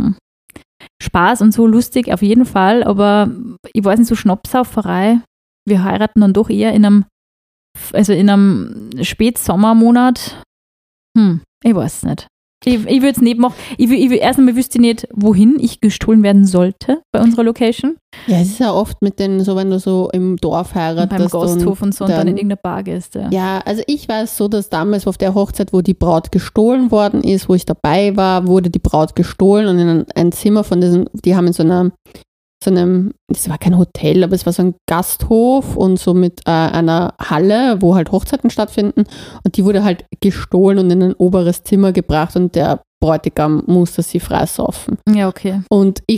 Spaß und so lustig auf jeden Fall, aber ich weiß nicht, so Schnapsauferei, wir heiraten dann doch eher in einem Spätsommermonat. Ich weiß nicht. Ich würde es nicht machen. Erst einmal wüsste ich nicht, wohin ich gestohlen werden sollte bei unserer Location. Ja, es ist ja oft mit wenn du so im Dorf heiratest. Beim Gasthof und so und dann in irgendeiner Bar gehst. Ja, also ich weiß so, dass damals auf der Hochzeit, wo die Braut gestohlen worden ist, wo ich dabei war, wurde die Braut gestohlen und in ein Zimmer von diesen, die haben in so einem, das war kein Hotel, aber es war so ein Gasthof und so mit einer Halle, wo halt Hochzeiten stattfinden und die wurde halt gestohlen und in ein oberes Zimmer gebracht und der Bräutigam musste sie freisaufen. Ja, okay. Und die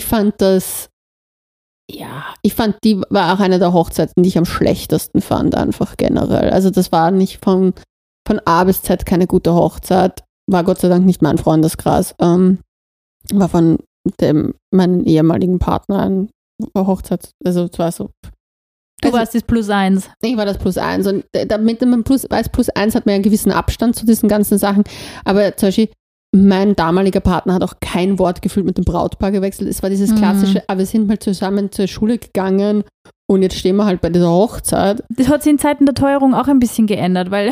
war auch eine der Hochzeiten, die ich am schlechtesten fand, einfach generell. Also das war nicht von A bis Z keine gute Hochzeit, war Gott sei Dank nicht mein Freundeskreis, war von meinen ehemaligen Partner ein Hochzeit, also es war so. Du warst das +1. Ich war das +1 und damit man als +1 hat man einen gewissen Abstand zu diesen ganzen Sachen, aber zum Beispiel mein damaliger Partner hat auch kein Wort gefühlt mit dem Brautpaar gewechselt. Es war dieses klassische, aber wir sind mal zusammen zur Schule gegangen und jetzt stehen wir halt bei dieser Hochzeit. Das hat sich in Zeiten der Teuerung auch ein bisschen geändert, weil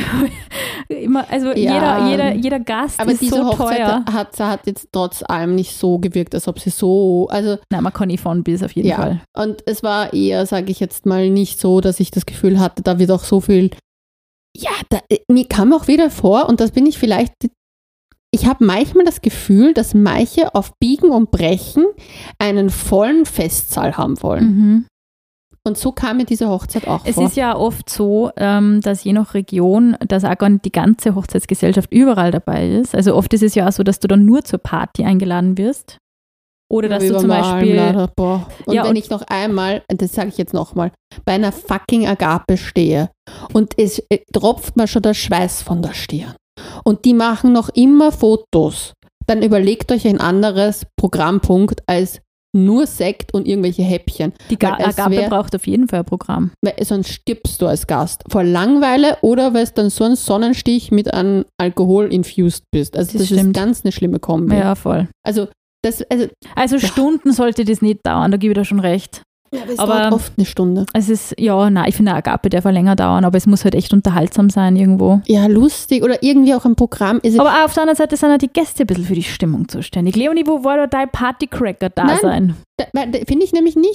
jeder Gast aber ist diese so Hochzeit teuer. hat jetzt trotz allem nicht so gewirkt, als ob sie so, also. Nein, man kann von bis auf jeden Fall. Und es war eher, sage ich jetzt mal, nicht so, dass ich das Gefühl hatte, da wird auch so viel, mir kam auch wieder vor und das bin ich vielleicht. Ich habe manchmal das Gefühl, dass manche auf Biegen und Brechen einen vollen Festsaal haben wollen. Mhm. Und so kam mir diese Hochzeit auch vor. Es ist ja oft so, dass je nach Region, dass auch gar nicht die ganze Hochzeitsgesellschaft überall dabei ist. Also oft ist es ja auch so, dass du dann nur zur Party eingeladen wirst. Oder dass du zum Beispiel. Wenn ich noch einmal, das sage ich jetzt nochmal, bei einer fucking Agape stehe und es tropft mir schon der Schweiß von der Stirn. Und die machen noch immer Fotos. Dann überlegt euch ein anderes Programmpunkt als nur Sekt und irgendwelche Häppchen. Die Agape braucht auf jeden Fall ein Programm. Sonst stirbst du als Gast. Vor Langeweile oder weil es dann so ein Sonnenstich mit einem Alkohol infused bist. Also das ist ganz eine schlimme Kombi. Ja, voll. Also Stunden sollte das nicht dauern, da gebe ich dir schon recht. Ja, aber es dauert oft eine Stunde. Es ist, ich finde eine Agape darf länger dauern, aber es muss halt echt unterhaltsam sein irgendwo. Ja, lustig oder irgendwie auch ein Programm. Aber auch auf der anderen Seite sind ja die Gäste ein bisschen für die Stimmung zuständig. Leonie, wo war da dein Partycracker da sein? Finde ich nämlich nicht.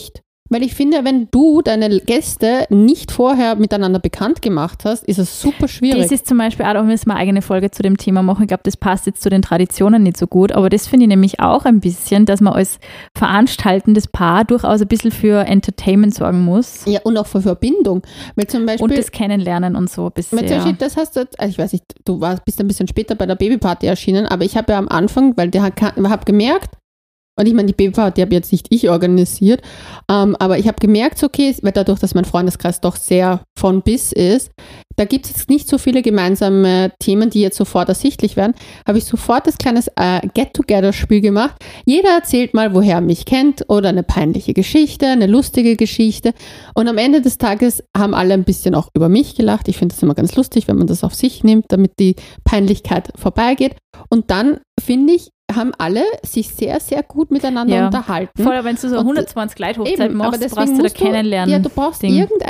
Weil ich finde, wenn du deine Gäste nicht vorher miteinander bekannt gemacht hast, ist es super schwierig. Das ist zum Beispiel auch, da müssen wir eine eigene Folge zu dem Thema machen. Ich glaube, das passt jetzt zu den Traditionen nicht so gut, aber das finde ich nämlich auch ein bisschen, dass man als veranstaltendes Paar durchaus ein bisschen für Entertainment sorgen muss. Ja, und auch für Verbindung. Weil zum Beispiel, Und das Kennenlernen und so ein bisschen. weil zum Beispiel, das hast du, also ich weiß nicht, bist ein bisschen später bei der Babyparty erschienen, aber ich habe ja am Anfang, weil ich habe gemerkt, und ich meine, die Babyparty habe jetzt nicht ich organisiert, aber ich habe gemerkt, so okay, weil dadurch, dass mein Freundeskreis doch sehr von bis ist, da gibt es jetzt nicht so viele gemeinsame Themen, die jetzt sofort ersichtlich werden, habe ich sofort das kleines Get-Together-Spiel gemacht. Jeder erzählt mal, woher er mich kennt oder eine peinliche Geschichte, eine lustige Geschichte. Und am Ende des Tages haben alle ein bisschen auch über mich gelacht. Ich finde das immer ganz lustig, wenn man das auf sich nimmt, damit die Peinlichkeit vorbeigeht. Und dann, finde ich, haben alle sich sehr, sehr gut miteinander unterhalten. Voll, wenn du so 120 Leute Hochzeit machst, aber brauchst du da kennenlernen. Ja, du brauchst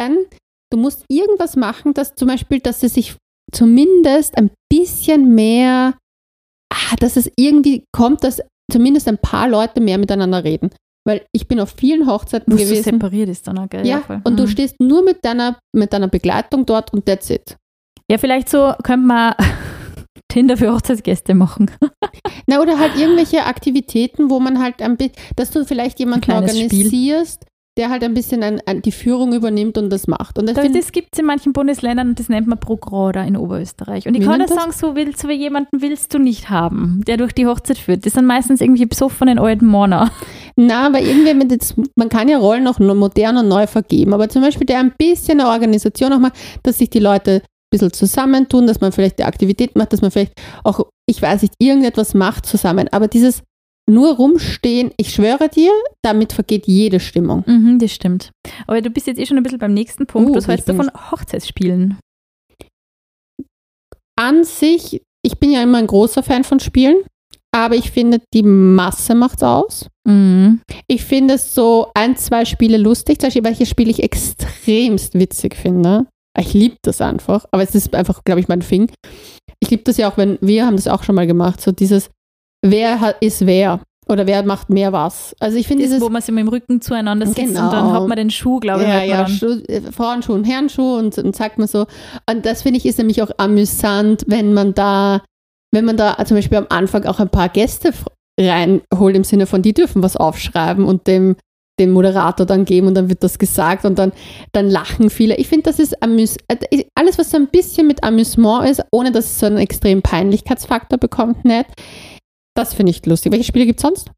du musst irgendwas machen, dass zum Beispiel, dass es sich zumindest ein bisschen mehr, dass es irgendwie kommt, dass zumindest ein paar Leute mehr miteinander reden. Weil ich bin auf vielen Hochzeiten gewesen. So separiert ist dann auch, gell? Ja, und du stehst nur mit deiner Begleitung dort und that's it. Ja, vielleicht so könnte man Tinder für Hochzeitsgäste machen. Na, oder halt irgendwelche Aktivitäten, wo man halt dass du vielleicht jemanden organisierst, der halt ein bisschen die Führung übernimmt und das macht. Und das gibt es in manchen Bundesländern und das nennt man Progrora in Oberösterreich. Und ich kann das sagen, so jemanden willst du nicht haben, der durch die Hochzeit führt. Das sind meistens irgendwie besoffenen alten Männer. Na, aber irgendwie, man kann ja Rollen auch modern und neu vergeben, aber zum Beispiel der ein bisschen eine Organisation auch macht, dass sich die Leute ein bisschen zusammentun, dass man vielleicht die Aktivität macht, dass man vielleicht auch, ich weiß nicht, irgendetwas macht zusammen. Aber dieses nur rumstehen, ich schwöre dir, damit vergeht jede Stimmung. Das stimmt. Aber du bist jetzt schon ein bisschen beim nächsten Punkt. Was hältst du von Hochzeitsspielen? An sich, ich bin ja immer ein großer Fan von Spielen, aber ich finde, die Masse macht's aus. Ich finde so 1-2 Spiele lustig, zum Beispiel, welche Spiele ich extremst witzig finde. Ich liebe das einfach, aber es ist einfach, glaube ich, mein Ding. Ich liebe das ja auch, wir haben das auch schon mal gemacht, so dieses wer ist wer oder wer macht mehr was. Also ich finde wo man sich mit dem Rücken zueinander sitzt und dann hat man den Schuh, glaube ich. Frauenschuh und Herrenschuh und sagt man so. Und das finde ich ist nämlich auch amüsant, wenn man da zum Beispiel am Anfang auch ein paar Gäste reinholt, im Sinne von, die dürfen was aufschreiben und dem Moderator dann geben und dann wird das gesagt und dann lachen viele. Ich finde, das ist alles, was so ein bisschen mit Amüsement ist, ohne dass es so einen extremen Peinlichkeitsfaktor bekommt, nicht. Das finde ich lustig. Welche Spiele gibt es sonst?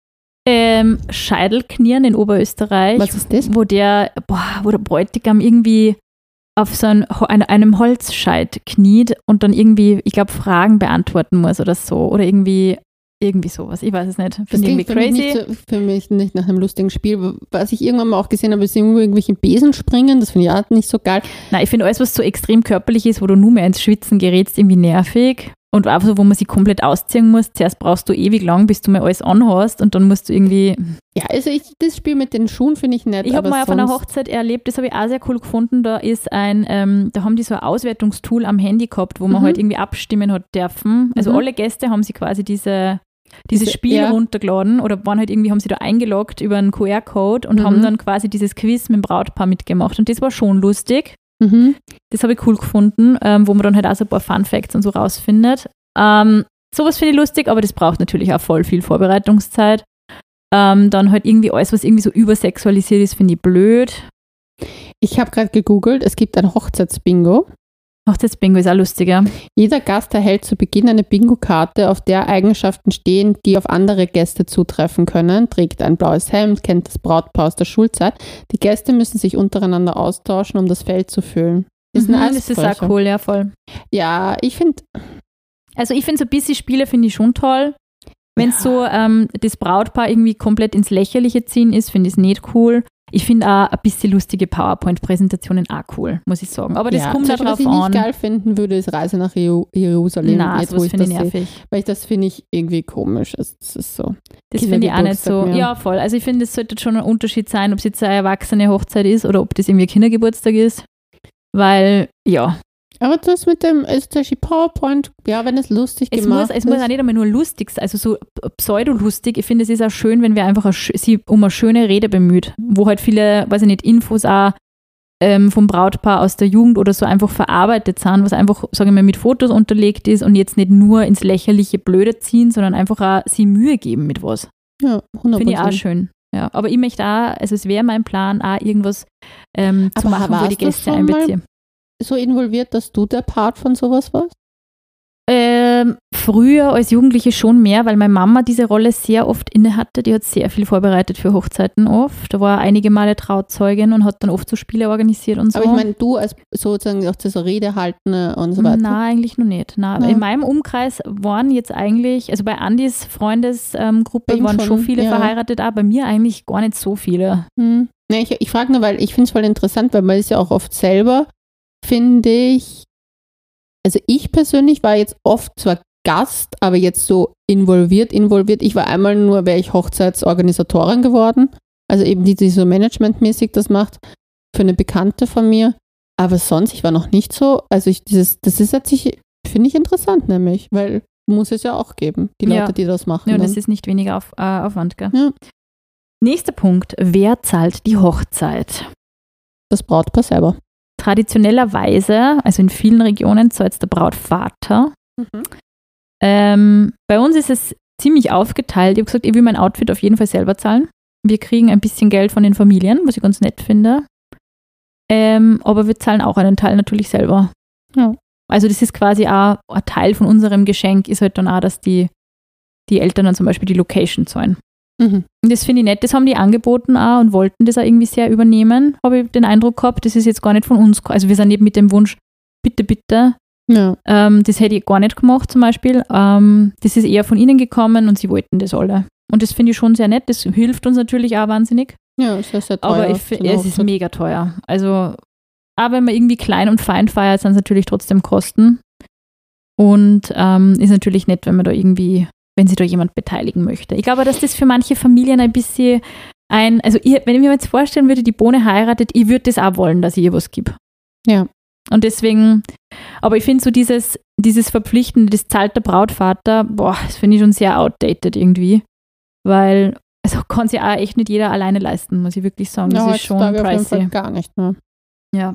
Scheidelknirren in Oberösterreich. Was ist das? Wo der Bräutigam irgendwie auf so einem Holzscheit kniet und dann irgendwie, ich glaube, Fragen beantworten muss oder so. Oder irgendwie sowas. Ich weiß es nicht. Finde ich irgendwie crazy. Für mich nicht nach einem lustigen Spiel. Was ich irgendwann mal auch gesehen habe, ist irgendwelche Besen springen. Das finde ich auch nicht so geil. Nein, ich finde alles, was so extrem körperlich ist, wo du nur mehr ins Schwitzen gerätst, irgendwie nervig. Und auch so, wo man sich komplett ausziehen muss. Zuerst brauchst du ewig lang, bis du mal alles anhast und dann musst du irgendwie... Ja, also das Spiel mit den Schuhen finde ich nett. Ich habe mal auf einer Hochzeit erlebt, das habe ich auch sehr cool gefunden, da ist da haben die so ein Auswertungstool am Handy gehabt, wo man halt irgendwie abstimmen hat dürfen. Also alle Gäste haben sich quasi dieses Spiel runtergeladen oder haben sie da eingeloggt über einen QR-Code und haben dann quasi dieses Quiz mit dem Brautpaar mitgemacht. Und das war schon lustig. Das habe ich cool gefunden, wo man dann halt auch so ein paar Fun-Facts und so rausfindet. Sowas finde ich lustig, aber das braucht natürlich auch voll viel Vorbereitungszeit. Dann halt irgendwie alles, was irgendwie so übersexualisiert ist, finde ich blöd. Ich habe gerade gegoogelt, es gibt ein Hochzeitsbingo. Hochzeitsbingo ist auch lustiger. Jeder Gast erhält zu Beginn eine Bingo-Karte, auf der Eigenschaften stehen, die auf andere Gäste zutreffen können, trägt ein blaues Hemd, kennt das Brautpaar aus der Schulzeit. Die Gäste müssen sich untereinander austauschen, um das Feld zu füllen. Das ist auch cool, ja, voll. Ja, ich finde... Also ich finde so ein bisschen Spiele finde ich schon toll. Wenn es so das Brautpaar irgendwie komplett ins Lächerliche ziehen ist, finde ich es nicht cool. Ich finde auch ein bisschen lustige PowerPoint-Präsentationen auch cool, muss ich sagen. Aber das kommt da drauf an. Was ich nicht geil finden würde, ist Reise nach Jerusalem. Nein, sowas finde ich nervig. Weil das finde ich irgendwie komisch. Das ist so. Das finde ich auch nicht so. Ja, voll. Also ich finde, es sollte schon ein Unterschied sein, ob es jetzt eine erwachsene Hochzeit ist oder ob das irgendwie ein Kindergeburtstag ist. Weil, ja, Aber das mit dem, ist zum Beispiel PowerPoint, ja, wenn es lustig gemacht ist. Es muss auch nicht einmal nur lustig sein, also so pseudolustig. Ich finde, es ist auch schön, wenn wir einfach sie um eine schöne Rede bemüht, wo halt viele, weiß ich nicht, Infos auch vom Brautpaar aus der Jugend oder so einfach verarbeitet sind, was einfach, sage ich mal, mit Fotos unterlegt ist und jetzt nicht nur ins lächerliche Blöde ziehen, sondern einfach auch sie Mühe geben mit was. Ja, 100%. Finde ich auch schön. Ja, aber ich möchte auch, also es wäre mein Plan, auch irgendwas zu machen, wo die Gäste einbeziehen. So involviert, dass du der Part von sowas warst? Früher als Jugendliche schon mehr, weil meine Mama diese Rolle sehr oft inne hatte. Die hat sehr viel vorbereitet für Hochzeiten oft. Da war einige Male Trauzeugin und hat dann oft so Spiele organisiert und so. Aber ich meine, du als sozusagen auch so Rede halten und so weiter? Nein, eigentlich noch nicht. Nein. In meinem Umkreis waren jetzt eigentlich, also bei Andys Freundesgruppe waren schon viele verheiratet, aber bei mir eigentlich gar nicht so viele. Nee, ich frage nur, weil ich finde es voll interessant, weil man ist ja auch oft selber, finde ich, also ich persönlich war jetzt oft zwar Gast, aber jetzt so involviert. Ich war einmal nur, wäre ich Hochzeitsorganisatorin geworden, also eben die so managementmäßig das macht, für eine Bekannte von mir. Aber sonst, ich war noch nicht so, also das ist jetzt, finde ich interessant nämlich, weil muss es ja auch geben, die Leute, die das machen. Ja, das ist nicht weniger Aufwand, gell? Ja. Nächster Punkt, wer zahlt die Hochzeit? Das Brautpaar selber. Traditionellerweise, also in vielen Regionen, zahlt es der Brautvater. Bei uns ist es ziemlich aufgeteilt. Ich habe gesagt, ich will mein Outfit auf jeden Fall selber zahlen. Wir kriegen ein bisschen Geld von den Familien, was ich ganz nett finde. Aber wir zahlen auch einen Teil natürlich selber. Ja. Also das ist quasi auch ein Teil von unserem Geschenk, ist halt dann auch, dass die Eltern dann zum Beispiel die Location zahlen. Und das finde ich nett, das haben die angeboten auch und wollten das auch irgendwie sehr übernehmen, habe ich den Eindruck gehabt, das ist jetzt gar nicht von uns, also wir sind nicht mit dem Wunsch, bitte, ja. Das hätte ich gar nicht gemacht zum Beispiel, das ist eher von ihnen gekommen und sie wollten das alle. Und das finde ich schon sehr nett, das hilft uns natürlich auch wahnsinnig. Ja, ist ja sehr teuer. Aber es ist mega teuer, also auch wenn man irgendwie klein und fein feiert, sind es natürlich trotzdem Kosten und ist natürlich nett, wenn man da irgendwie wenn sich da jemand beteiligen möchte. Ich glaube, dass das für manche Familien ein bisschen wenn ich mir jetzt vorstellen würde, die Bohne heiratet, ich würde das auch wollen, dass ich ihr was gebe. Ja. Und deswegen, aber ich finde so dieses Verpflichtende, das zahlt der Brautvater, das finde ich schon sehr outdated irgendwie, weil also kann sich auch echt nicht jeder alleine leisten, muss ich wirklich sagen. Das ist schon pricey. Auf jeden Fall gar nicht mehr. Ja.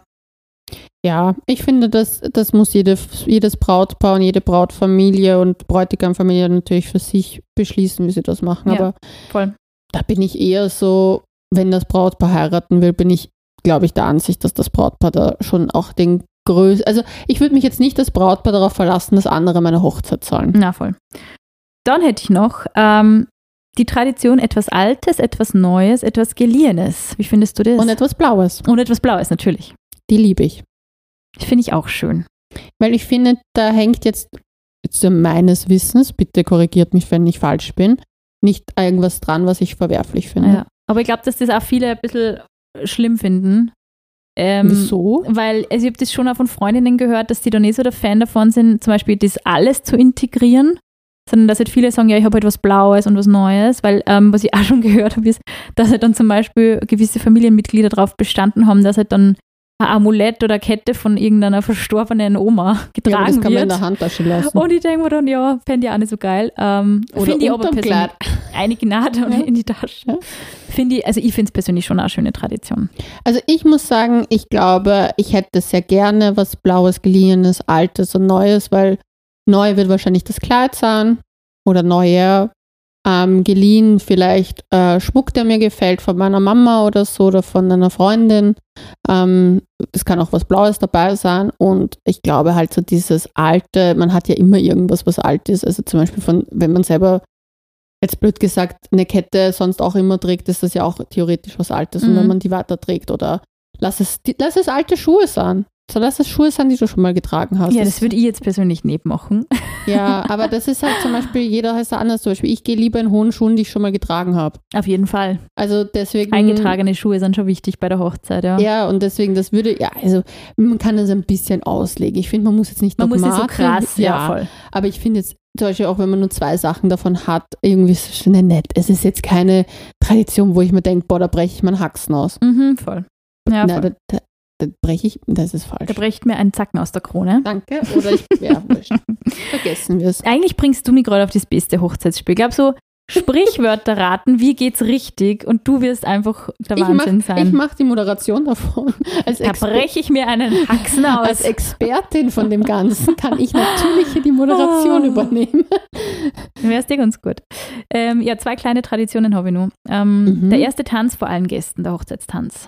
Ja, ich finde, das muss jedes Brautpaar und jede Brautfamilie und Bräutigamfamilie natürlich für sich beschließen, wie sie das machen. Ja, aber voll. Da bin ich eher so, wenn das Brautpaar heiraten will, bin ich, glaube ich, der Ansicht, dass das Brautpaar da schon auch den größten, also ich würde mich jetzt nicht das Brautpaar darauf verlassen, dass andere meine Hochzeit zahlen. Na voll. Dann hätte ich noch die Tradition, etwas Altes, etwas Neues, etwas Geliehenes. Wie findest du das? Und etwas Blaues. Und etwas Blaues, natürlich. Die liebe ich. Finde ich auch schön. Weil ich finde, da hängt jetzt meines Wissens, bitte korrigiert mich, wenn ich falsch bin, nicht irgendwas dran, was ich verwerflich finde. Ja. Aber ich glaube, dass das auch viele ein bisschen schlimm finden. Wieso? Weil, also ich habe das schon auch von Freundinnen gehört, dass die da nicht so der Fan davon sind, zum Beispiel das alles zu integrieren, sondern dass halt viele sagen, ja, ich habe halt was Blaues und was Neues, weil was ich auch schon gehört habe, ist, dass halt dann zum Beispiel gewisse Familienmitglieder darauf bestanden haben, dass halt dann ein Amulett oder Kette von irgendeiner verstorbenen Oma getragen wird. Das kann man in der Handtasche lassen. Und ich denke mir dann, ja, fände ich auch nicht so geil. Finde ich aber persönlich eine Gnade in die Tasche. Ja. Ich finde es persönlich schon eine schöne Tradition. Also ich muss sagen, ich glaube, ich hätte sehr gerne was Blaues, Geliehenes, Altes und Neues, weil neu wird wahrscheinlich das Kleid sein oder neuer. Geliehen vielleicht Schmuck, der mir gefällt, von meiner Mama oder so oder von einer Freundin. Es kann auch was Blaues dabei sein und ich glaube halt so dieses Alte, man hat ja immer irgendwas, was alt ist. Also zum Beispiel wenn man selber, jetzt blöd gesagt, eine Kette sonst auch immer trägt, ist das ja auch theoretisch was Altes. Und wenn man die weiter trägt oder lass es alte Schuhe sein. So, lass es Schuhe sein, die du schon mal getragen hast. Ja, das würde ich jetzt persönlich nicht machen. Ja, aber das ist halt zum Beispiel, jeder heißt ja anders. Zum Beispiel, ich gehe lieber in hohen Schuhen, die ich schon mal getragen habe. Auf jeden Fall. Also deswegen. Eingetragene Schuhe sind schon wichtig bei der Hochzeit, ja. Ja, und deswegen, man kann das ein bisschen auslegen. Ich finde, man muss jetzt nicht dogmatisch. Man muss nicht so krass, ja, voll. Aber ich finde jetzt, zum Beispiel auch wenn man nur 2 Sachen davon hat, irgendwie ist es schon nett. Es ist jetzt keine Tradition, wo ich mir denke, da breche ich meinen Haxen aus. Voll. Ja, voll. das ist falsch. Da bricht mir ein Zacken aus der Krone. Danke. Oder wurscht. Vergessen wir es. Eigentlich bringst du mich gerade auf das beste Hochzeitsspiel. Ich glaube, so Sprichwörter raten, wie geht's richtig und du wirst einfach der Wahnsinn sein. Ich mache die Moderation davon. Da breche ich mir einen Haxen aus. Als Expertin von dem Ganzen kann ich natürlich hier die Moderation übernehmen. Wär's dir ganz gut. Ja, 2 kleine Traditionen habe ich noch. Der erste Tanz vor allen Gästen, der Hochzeitstanz.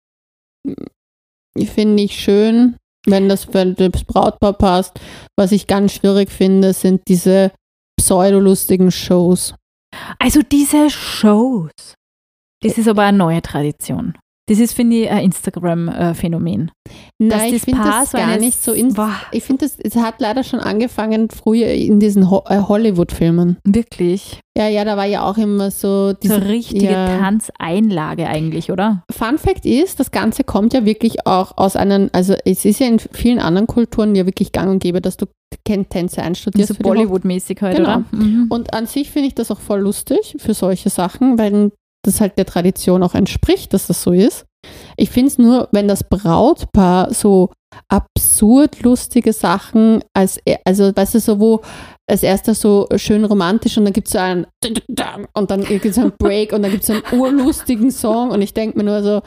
Finde ich schön, wenn das Brautpaar passt. Was ich ganz schwierig finde, sind diese pseudolustigen Shows. Also diese Shows, das ist aber eine neue Tradition. Das ist, finde ich, ein Instagram-Phänomen. Nein, ich finde das gar nicht so. Ich finde, es hat leider schon angefangen früher in diesen Hollywood-Filmen. Wirklich? Ja, da war ja auch immer so diese richtige Tanzeinlage eigentlich, oder? Fun Fact ist, das Ganze kommt ja wirklich auch aus also es ist ja in vielen anderen Kulturen ja wirklich gang und gäbe, dass du Tänze einstudierst. So Bollywood-mäßig halt, genau. Oder? Mhm. Und an sich finde ich das auch voll lustig für solche Sachen, weil das halt der Tradition auch entspricht, dass das so ist. Ich finde es nur, wenn das Brautpaar so absurd lustige Sachen, also weißt du, so wo als erstes so schön romantisch und dann gibt es so einen und dann gibt es einen Break und dann gibt es einen urlustigen Song und ich denke mir nur so,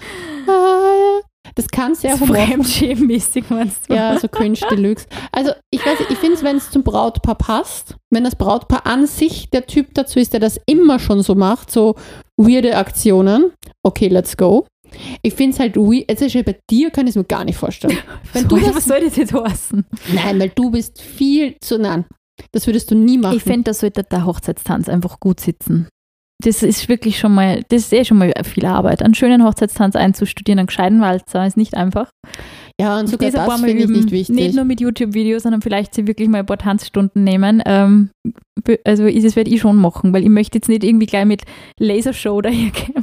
das kann sehr fremdschämmäßig, meinst du? Ja, so cringe Deluxe. Also ich finde es, wenn es zum Brautpaar passt, wenn das Brautpaar an sich der Typ dazu ist, der das immer schon so macht, so weirde Aktionen, okay, let's go. Ich finde es halt weird, also schon bei dir kann ich es mir gar nicht vorstellen. Was soll das jetzt heißen? Nein, weil du bist viel zu nah. Das würdest du nie machen. Ich finde, da sollte der Hochzeitstanz einfach gut sitzen. Das ist wirklich schon mal viel Arbeit. Einen schönen Hochzeitstanz einzustudieren, einen gescheiten Walzer ist nicht einfach. Ja, und sogar das finde ich nicht wichtig. Nicht nur mit YouTube-Videos, sondern vielleicht sich wirklich mal ein paar Tanzstunden nehmen. Also das werde ich schon machen, weil ich möchte jetzt nicht irgendwie gleich mit Lasershow daherkommen.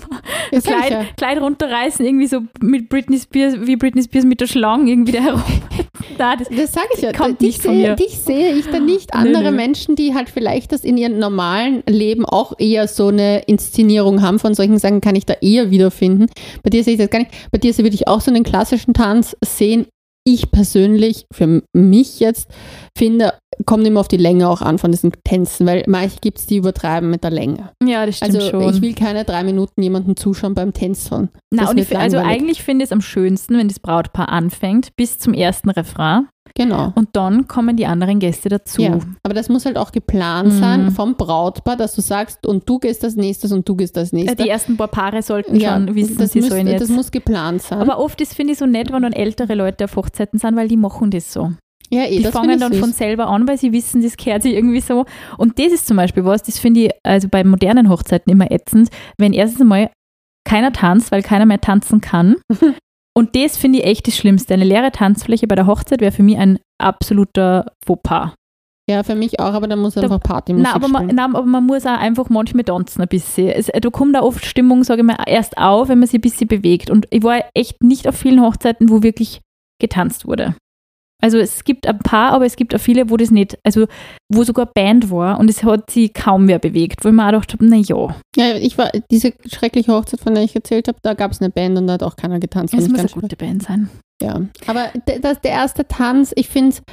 Kleid runterreißen, irgendwie so mit Britney Spears mit der Schlange irgendwie da herum. Das sage ich ja. Kommt nicht von mir. Dich sehe ich da nicht. Andere Menschen, die halt vielleicht das in ihrem normalen Leben auch eher so eine Inszenierung haben von solchen Sachen, kann ich da eher wiederfinden. Bei dir sehe ich das gar nicht. Bei dir würde ich auch so einen klassischen Tanz sehen. Ich persönlich, für mich jetzt, finde, kommt immer auf die Länge auch an von diesen Tänzen, weil manche gibt es, die übertreiben mit der Länge. Ja, das stimmt schon. Ich will keine 3 Minuten jemanden zuschauen beim Tänzen. Also eigentlich finde ich es am schönsten, wenn das Brautpaar anfängt bis zum ersten Refrain. Genau. Und dann kommen die anderen Gäste dazu. Ja, aber das muss halt auch geplant sein vom Brautpaar, dass du sagst, und du gehst als nächstes und du gehst als nächstes. Die ersten paar Paare sollten schon wissen, sie sollen jetzt. Das muss geplant sein. Aber oft finde ich so nett, wenn dann ältere Leute auf Hochzeiten sind, weil die machen das so. Ja, die fangen dann von selber an, weil sie wissen, das gehört sich irgendwie so. Und das ist zum Beispiel was, das finde ich also bei modernen Hochzeiten immer ätzend, wenn erstens einmal keiner tanzt, weil keiner mehr tanzen kann. Und das finde ich echt das Schlimmste. Eine leere Tanzfläche bei der Hochzeit wäre für mich ein absoluter Fauxpas. Ja, für mich auch, aber dann muss einfach Partymusik spielen. Aber man muss auch einfach manchmal tanzen ein bisschen. Da kommt da oft Stimmung, sage ich mal, erst auf, wenn man sich ein bisschen bewegt. Und ich war echt nicht auf vielen Hochzeiten, wo wirklich getanzt wurde. Also es gibt ein paar, aber es gibt auch viele, wo das nicht, also wo sogar Band war und es hat sich kaum mehr bewegt, wo ich mir auch gedacht habe, na ja. Ja, diese schreckliche Hochzeit, von der ich erzählt habe, da gab es eine Band und da hat auch keiner getanzt. Es muss eine gute Band sein. Ja, aber der erste Tanz, ich finde es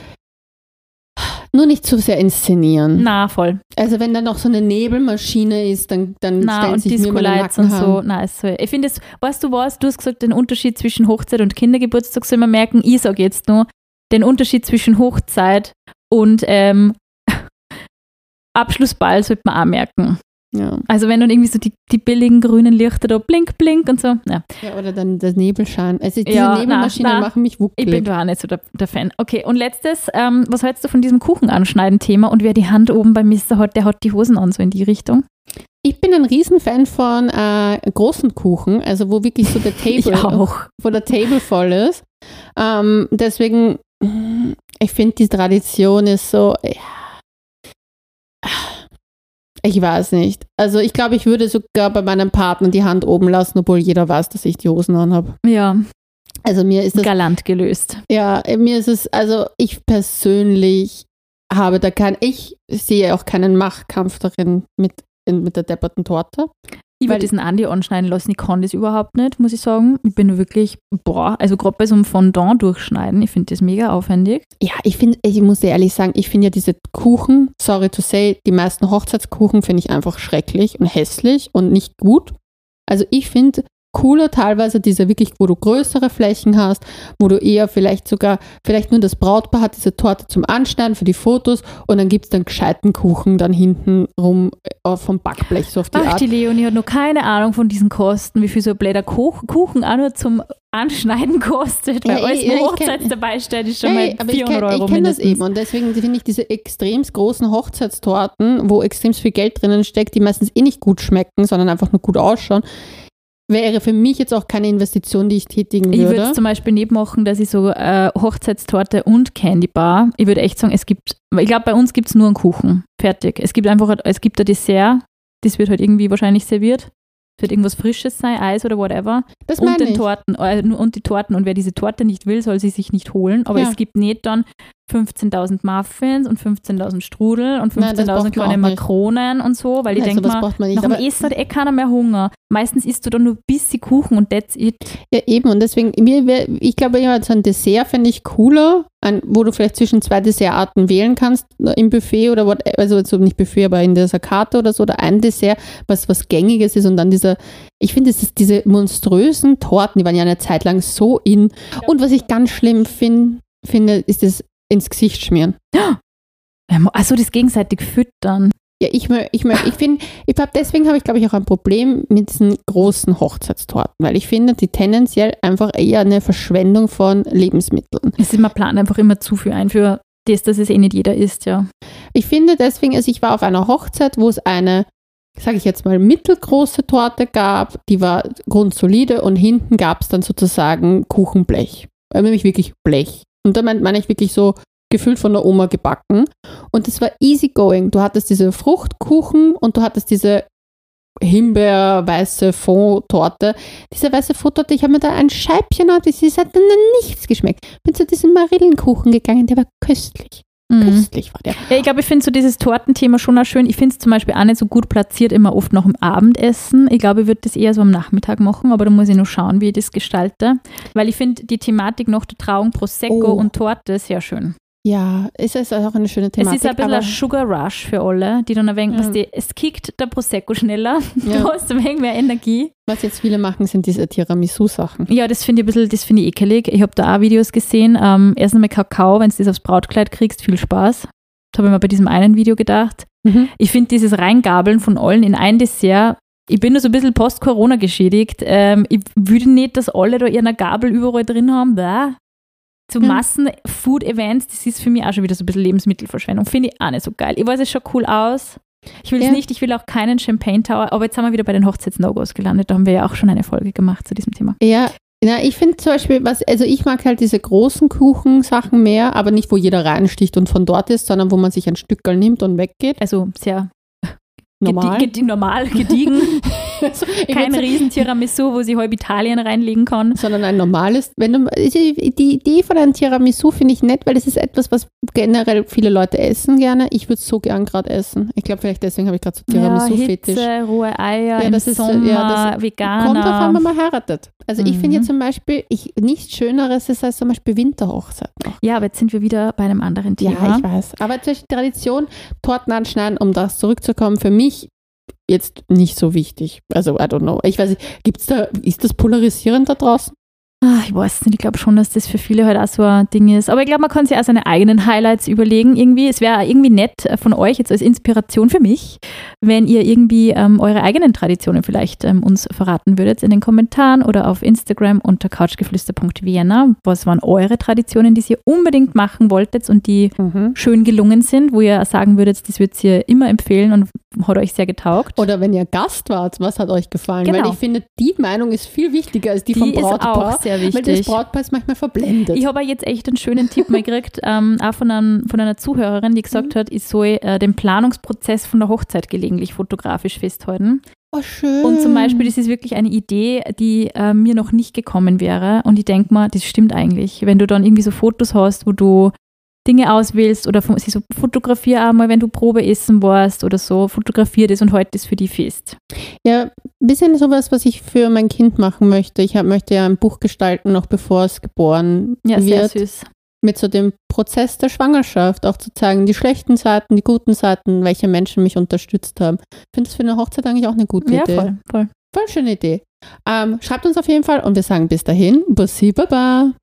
nur nicht zu sehr inszenieren. Na, voll. Also wenn da noch so eine Nebelmaschine ist, dann stellen sich mir meine Nacken so. Na, ist so. Ich finde es, weißt du was, du hast gesagt, den Unterschied zwischen Hochzeit und Kindergeburtstag soll man merken. Ich sage jetzt nur, den Unterschied zwischen Hochzeit und Abschlussball sollte man auch merken. Ja. Also wenn dann irgendwie so die billigen grünen Lichter da blink, blink und so. Ja, oder dann der Nebelschein. Also diese Nebelmaschinen machen mich wuckelig. Ich bin da auch nicht so der Fan. Okay, und letztes, was hältst du von diesem Kuchenanschneiden-Thema und wer die Hand oben beim Mister hat, der hat die Hosen an, so in die Richtung? Ich bin ein Riesenfan von großen Kuchen, also wo wirklich so der Table voll ist. Deswegen, ich finde, die Tradition ist so, ich weiß nicht. Also ich glaube, ich würde sogar bei meinem Partner die Hand oben lassen, obwohl jeder weiß, dass ich die Hosen anhabe. Ja. Also mir ist das galant gelöst. Ja, mir ist es, also ich persönlich ich sehe auch keinen Machtkampf darin mit der depperten Torte. Ich würde diesen Andi anschneiden lassen, ich kann das überhaupt nicht, muss ich sagen. Ich bin wirklich, also gerade bei so einem Fondant durchschneiden, ich finde das mega aufwendig. Ja, ich muss dir ehrlich sagen, ich finde ja diese Kuchen, sorry to say, die meisten Hochzeitskuchen finde ich einfach schrecklich und hässlich und nicht gut. Also ich finde cooler teilweise diese wirklich, wo du größere Flächen hast, wo du eher vielleicht nur das Brautpaar hat diese Torte zum Anschneiden für die Fotos und dann gibt es dann gescheiten Kuchen dann hinten rum vom Backblech, so auf die Art. Die Leonie hat noch keine Ahnung von diesen Kosten, wie viel so ein bläder Kuchen auch nur zum Anschneiden kostet, weil alles Hochzeits dabei steht, ist schon mal 400 Euro Ich kenne das mindestens. eben und deswegen finde ich diese extrem großen Hochzeitstorten, wo extrem viel Geld drinnen steckt, die meistens nicht gut schmecken, sondern einfach nur gut ausschauen, wäre für mich jetzt auch keine Investition, die ich tätigen würde. Ich würde es zum Beispiel nicht machen, dass ich so Hochzeitstorte und Candy Bar, ich würde echt sagen, ich glaube, bei uns gibt es nur einen Kuchen. Fertig. Es gibt ein Dessert, das wird halt irgendwie wahrscheinlich serviert. Es wird irgendwas Frisches sein, Eis oder whatever. Das und meine ich. Und die Torten. Und wer diese Torte nicht will, soll sie sich nicht holen. Aber es gibt nicht dann 15.000 Muffins und 15.000 Strudel und 15.000 kleine Makronen und so, weil ich denke mal, nach dem Essen hat keiner mehr Hunger. Meistens isst du dann nur ein bisschen Kuchen und that's it. Ja, eben. Und deswegen, ich glaube, ja, so ein Dessert fände ich cooler, wo du vielleicht zwischen 2 Dessertarten wählen kannst im Buffet oder also nicht Buffet, aber in dieser Karte oder so, oder ein Dessert, was Gängiges ist und dann ich finde, diese monströsen Torten, die waren ja eine Zeit lang so in. Und was ich ganz schlimm finde, ist das ins Gesicht schmieren. Also das gegenseitig füttern. Ja, deswegen habe ich, glaube ich, auch ein Problem mit diesen großen Hochzeitstorten, weil ich finde, die tendenziell einfach eher eine Verschwendung von Lebensmitteln. Man plant einfach immer zu viel ein für das, dass es nicht jeder isst, ja. Ich finde deswegen, ich war auf einer Hochzeit, wo es eine, sage ich jetzt mal, mittelgroße Torte gab, die war grundsolide und hinten gab es dann sozusagen Kuchenblech, nämlich wirklich Blech. Und da meine ich wirklich so gefühlt von der Oma gebacken. Und das war easy going. Du hattest diese Fruchtkuchen und du hattest diese Himbeer-weiße Fondtorte. Diese weiße Fondtorte, ich habe mir da ein Scheibchen hat dann nichts geschmeckt. Bin zu diesem Marillenkuchen gegangen, der war köstlich. Köstlich war der. Ja, ich glaube, ich finde so dieses Tortenthema schon auch schön. Ich finde es zum Beispiel auch nicht so gut platziert, immer oft noch im Abendessen. Ich glaube, ich würde das eher so am Nachmittag machen, aber da muss ich noch schauen, wie ich das gestalte. Weil ich finde die Thematik nach der Trauung Prosecco und Torte sehr schön. Ja, es ist auch eine schöne Thematik. Es ist ein bisschen ein Sugar Rush für alle, die dann ein wenig, es kickt der Prosecco schneller, du hast ein wenig mehr Energie. Was jetzt viele machen, sind diese Tiramisu-Sachen. Ja, das finde ich ekelig. Ich habe da auch Videos gesehen. Erst einmal Kakao, wenn du das aufs Brautkleid kriegst, viel Spaß. Das habe ich mir bei diesem einen Video gedacht. Ich finde dieses Reingabeln von allen in ein Dessert, ich bin nur so ein bisschen post-Corona geschädigt. Ich würde nicht, dass alle da ihre Gabel überall drin haben. Zu Massen-Food-Events, das ist für mich auch schon wieder so ein bisschen Lebensmittelverschwendung. Finde ich auch nicht so geil. Ich weiß, es schaut cool aus. Ich will es nicht, ich will auch keinen Champagne Tower, aber jetzt haben wir wieder bei den Hochzeits-No-Gos gelandet. Da haben wir ja auch schon eine Folge gemacht zu diesem Thema. Ja, ich finde zum Beispiel, ich mag halt diese großen Kuchensachen mehr, aber nicht, wo jeder reinsticht und von dort ist, sondern wo man sich ein Stückerl nimmt und weggeht. Also sehr normal, gediegen. Kein Riesen-Tiramisu, wo sie halb Italien reinlegen kann. Sondern ein normales. Die Idee von einem Tiramisu finde ich nett, weil das ist etwas, was generell viele Leute essen gerne. Ich würde es so gern gerade essen. Ich glaube, vielleicht deswegen habe ich gerade so Tiramisu-Fetisch. Hitze, rohe Eier im Sommer, Veganer. Kommt drauf an, wenn man heiratet. Also ich finde ja zum Beispiel, nichts Schöneres ist als zum Beispiel Winterhochzeit noch. Ja, aber jetzt sind wir wieder bei einem anderen Thema. Ja, ich weiß. Aber zum Beispiel Tradition, Torten anschneiden, um das zurückzukommen, für mich jetzt nicht so wichtig. Also, I don't know. Ich weiß nicht, ist das polarisierend da draußen? Ich weiß nicht, ich glaube schon, dass das für viele halt auch so ein Ding ist. Aber ich glaube, man kann sich auch seine eigenen Highlights überlegen irgendwie. Es wäre irgendwie nett von euch, jetzt als Inspiration für mich, wenn ihr irgendwie eure eigenen Traditionen vielleicht uns verraten würdet in den Kommentaren oder auf Instagram unter couchgeflüster.vienna. Was waren eure Traditionen, die ihr unbedingt machen wolltet und die schön gelungen sind, wo ihr sagen würdet, das würdet ihr immer empfehlen und hat euch sehr getaugt. Oder wenn ihr Gast wart, was hat euch gefallen? Genau. Weil ich finde, die Meinung ist viel wichtiger als die vom Brautpaar. Ist auch sehr wichtig. Weil das Brautpaar ist manchmal verblendet. Ich habe jetzt echt einen schönen Tipp mal gekriegt, auch von einer Zuhörerin, die gesagt hat, ich soll den Planungsprozess von der Hochzeit gelegentlich fotografisch festhalten. Oh, schön. Und zum Beispiel, das ist wirklich eine Idee, die mir noch nicht gekommen wäre. Und ich denke mal, das stimmt eigentlich. Wenn du dann irgendwie so Fotos hast, wo du Dinge auswählst oder sie so fotografier einmal, wenn du Probe essen warst oder so, fotografier das und heute ist für die fest. Ja, ein bisschen sowas, was ich für mein Kind machen möchte. Ich möchte ja ein Buch gestalten, noch bevor es geboren Ja, sehr wird. süß. Mit so dem Prozess der Schwangerschaft, auch zu zeigen, die schlechten Seiten, die guten Seiten, welche Menschen mich unterstützt haben. Ich finde das für eine Hochzeit eigentlich auch eine gute Idee. Ja, voll. Voll schöne Idee. Schreibt uns auf jeden Fall und wir sagen bis dahin, Bussi Baba.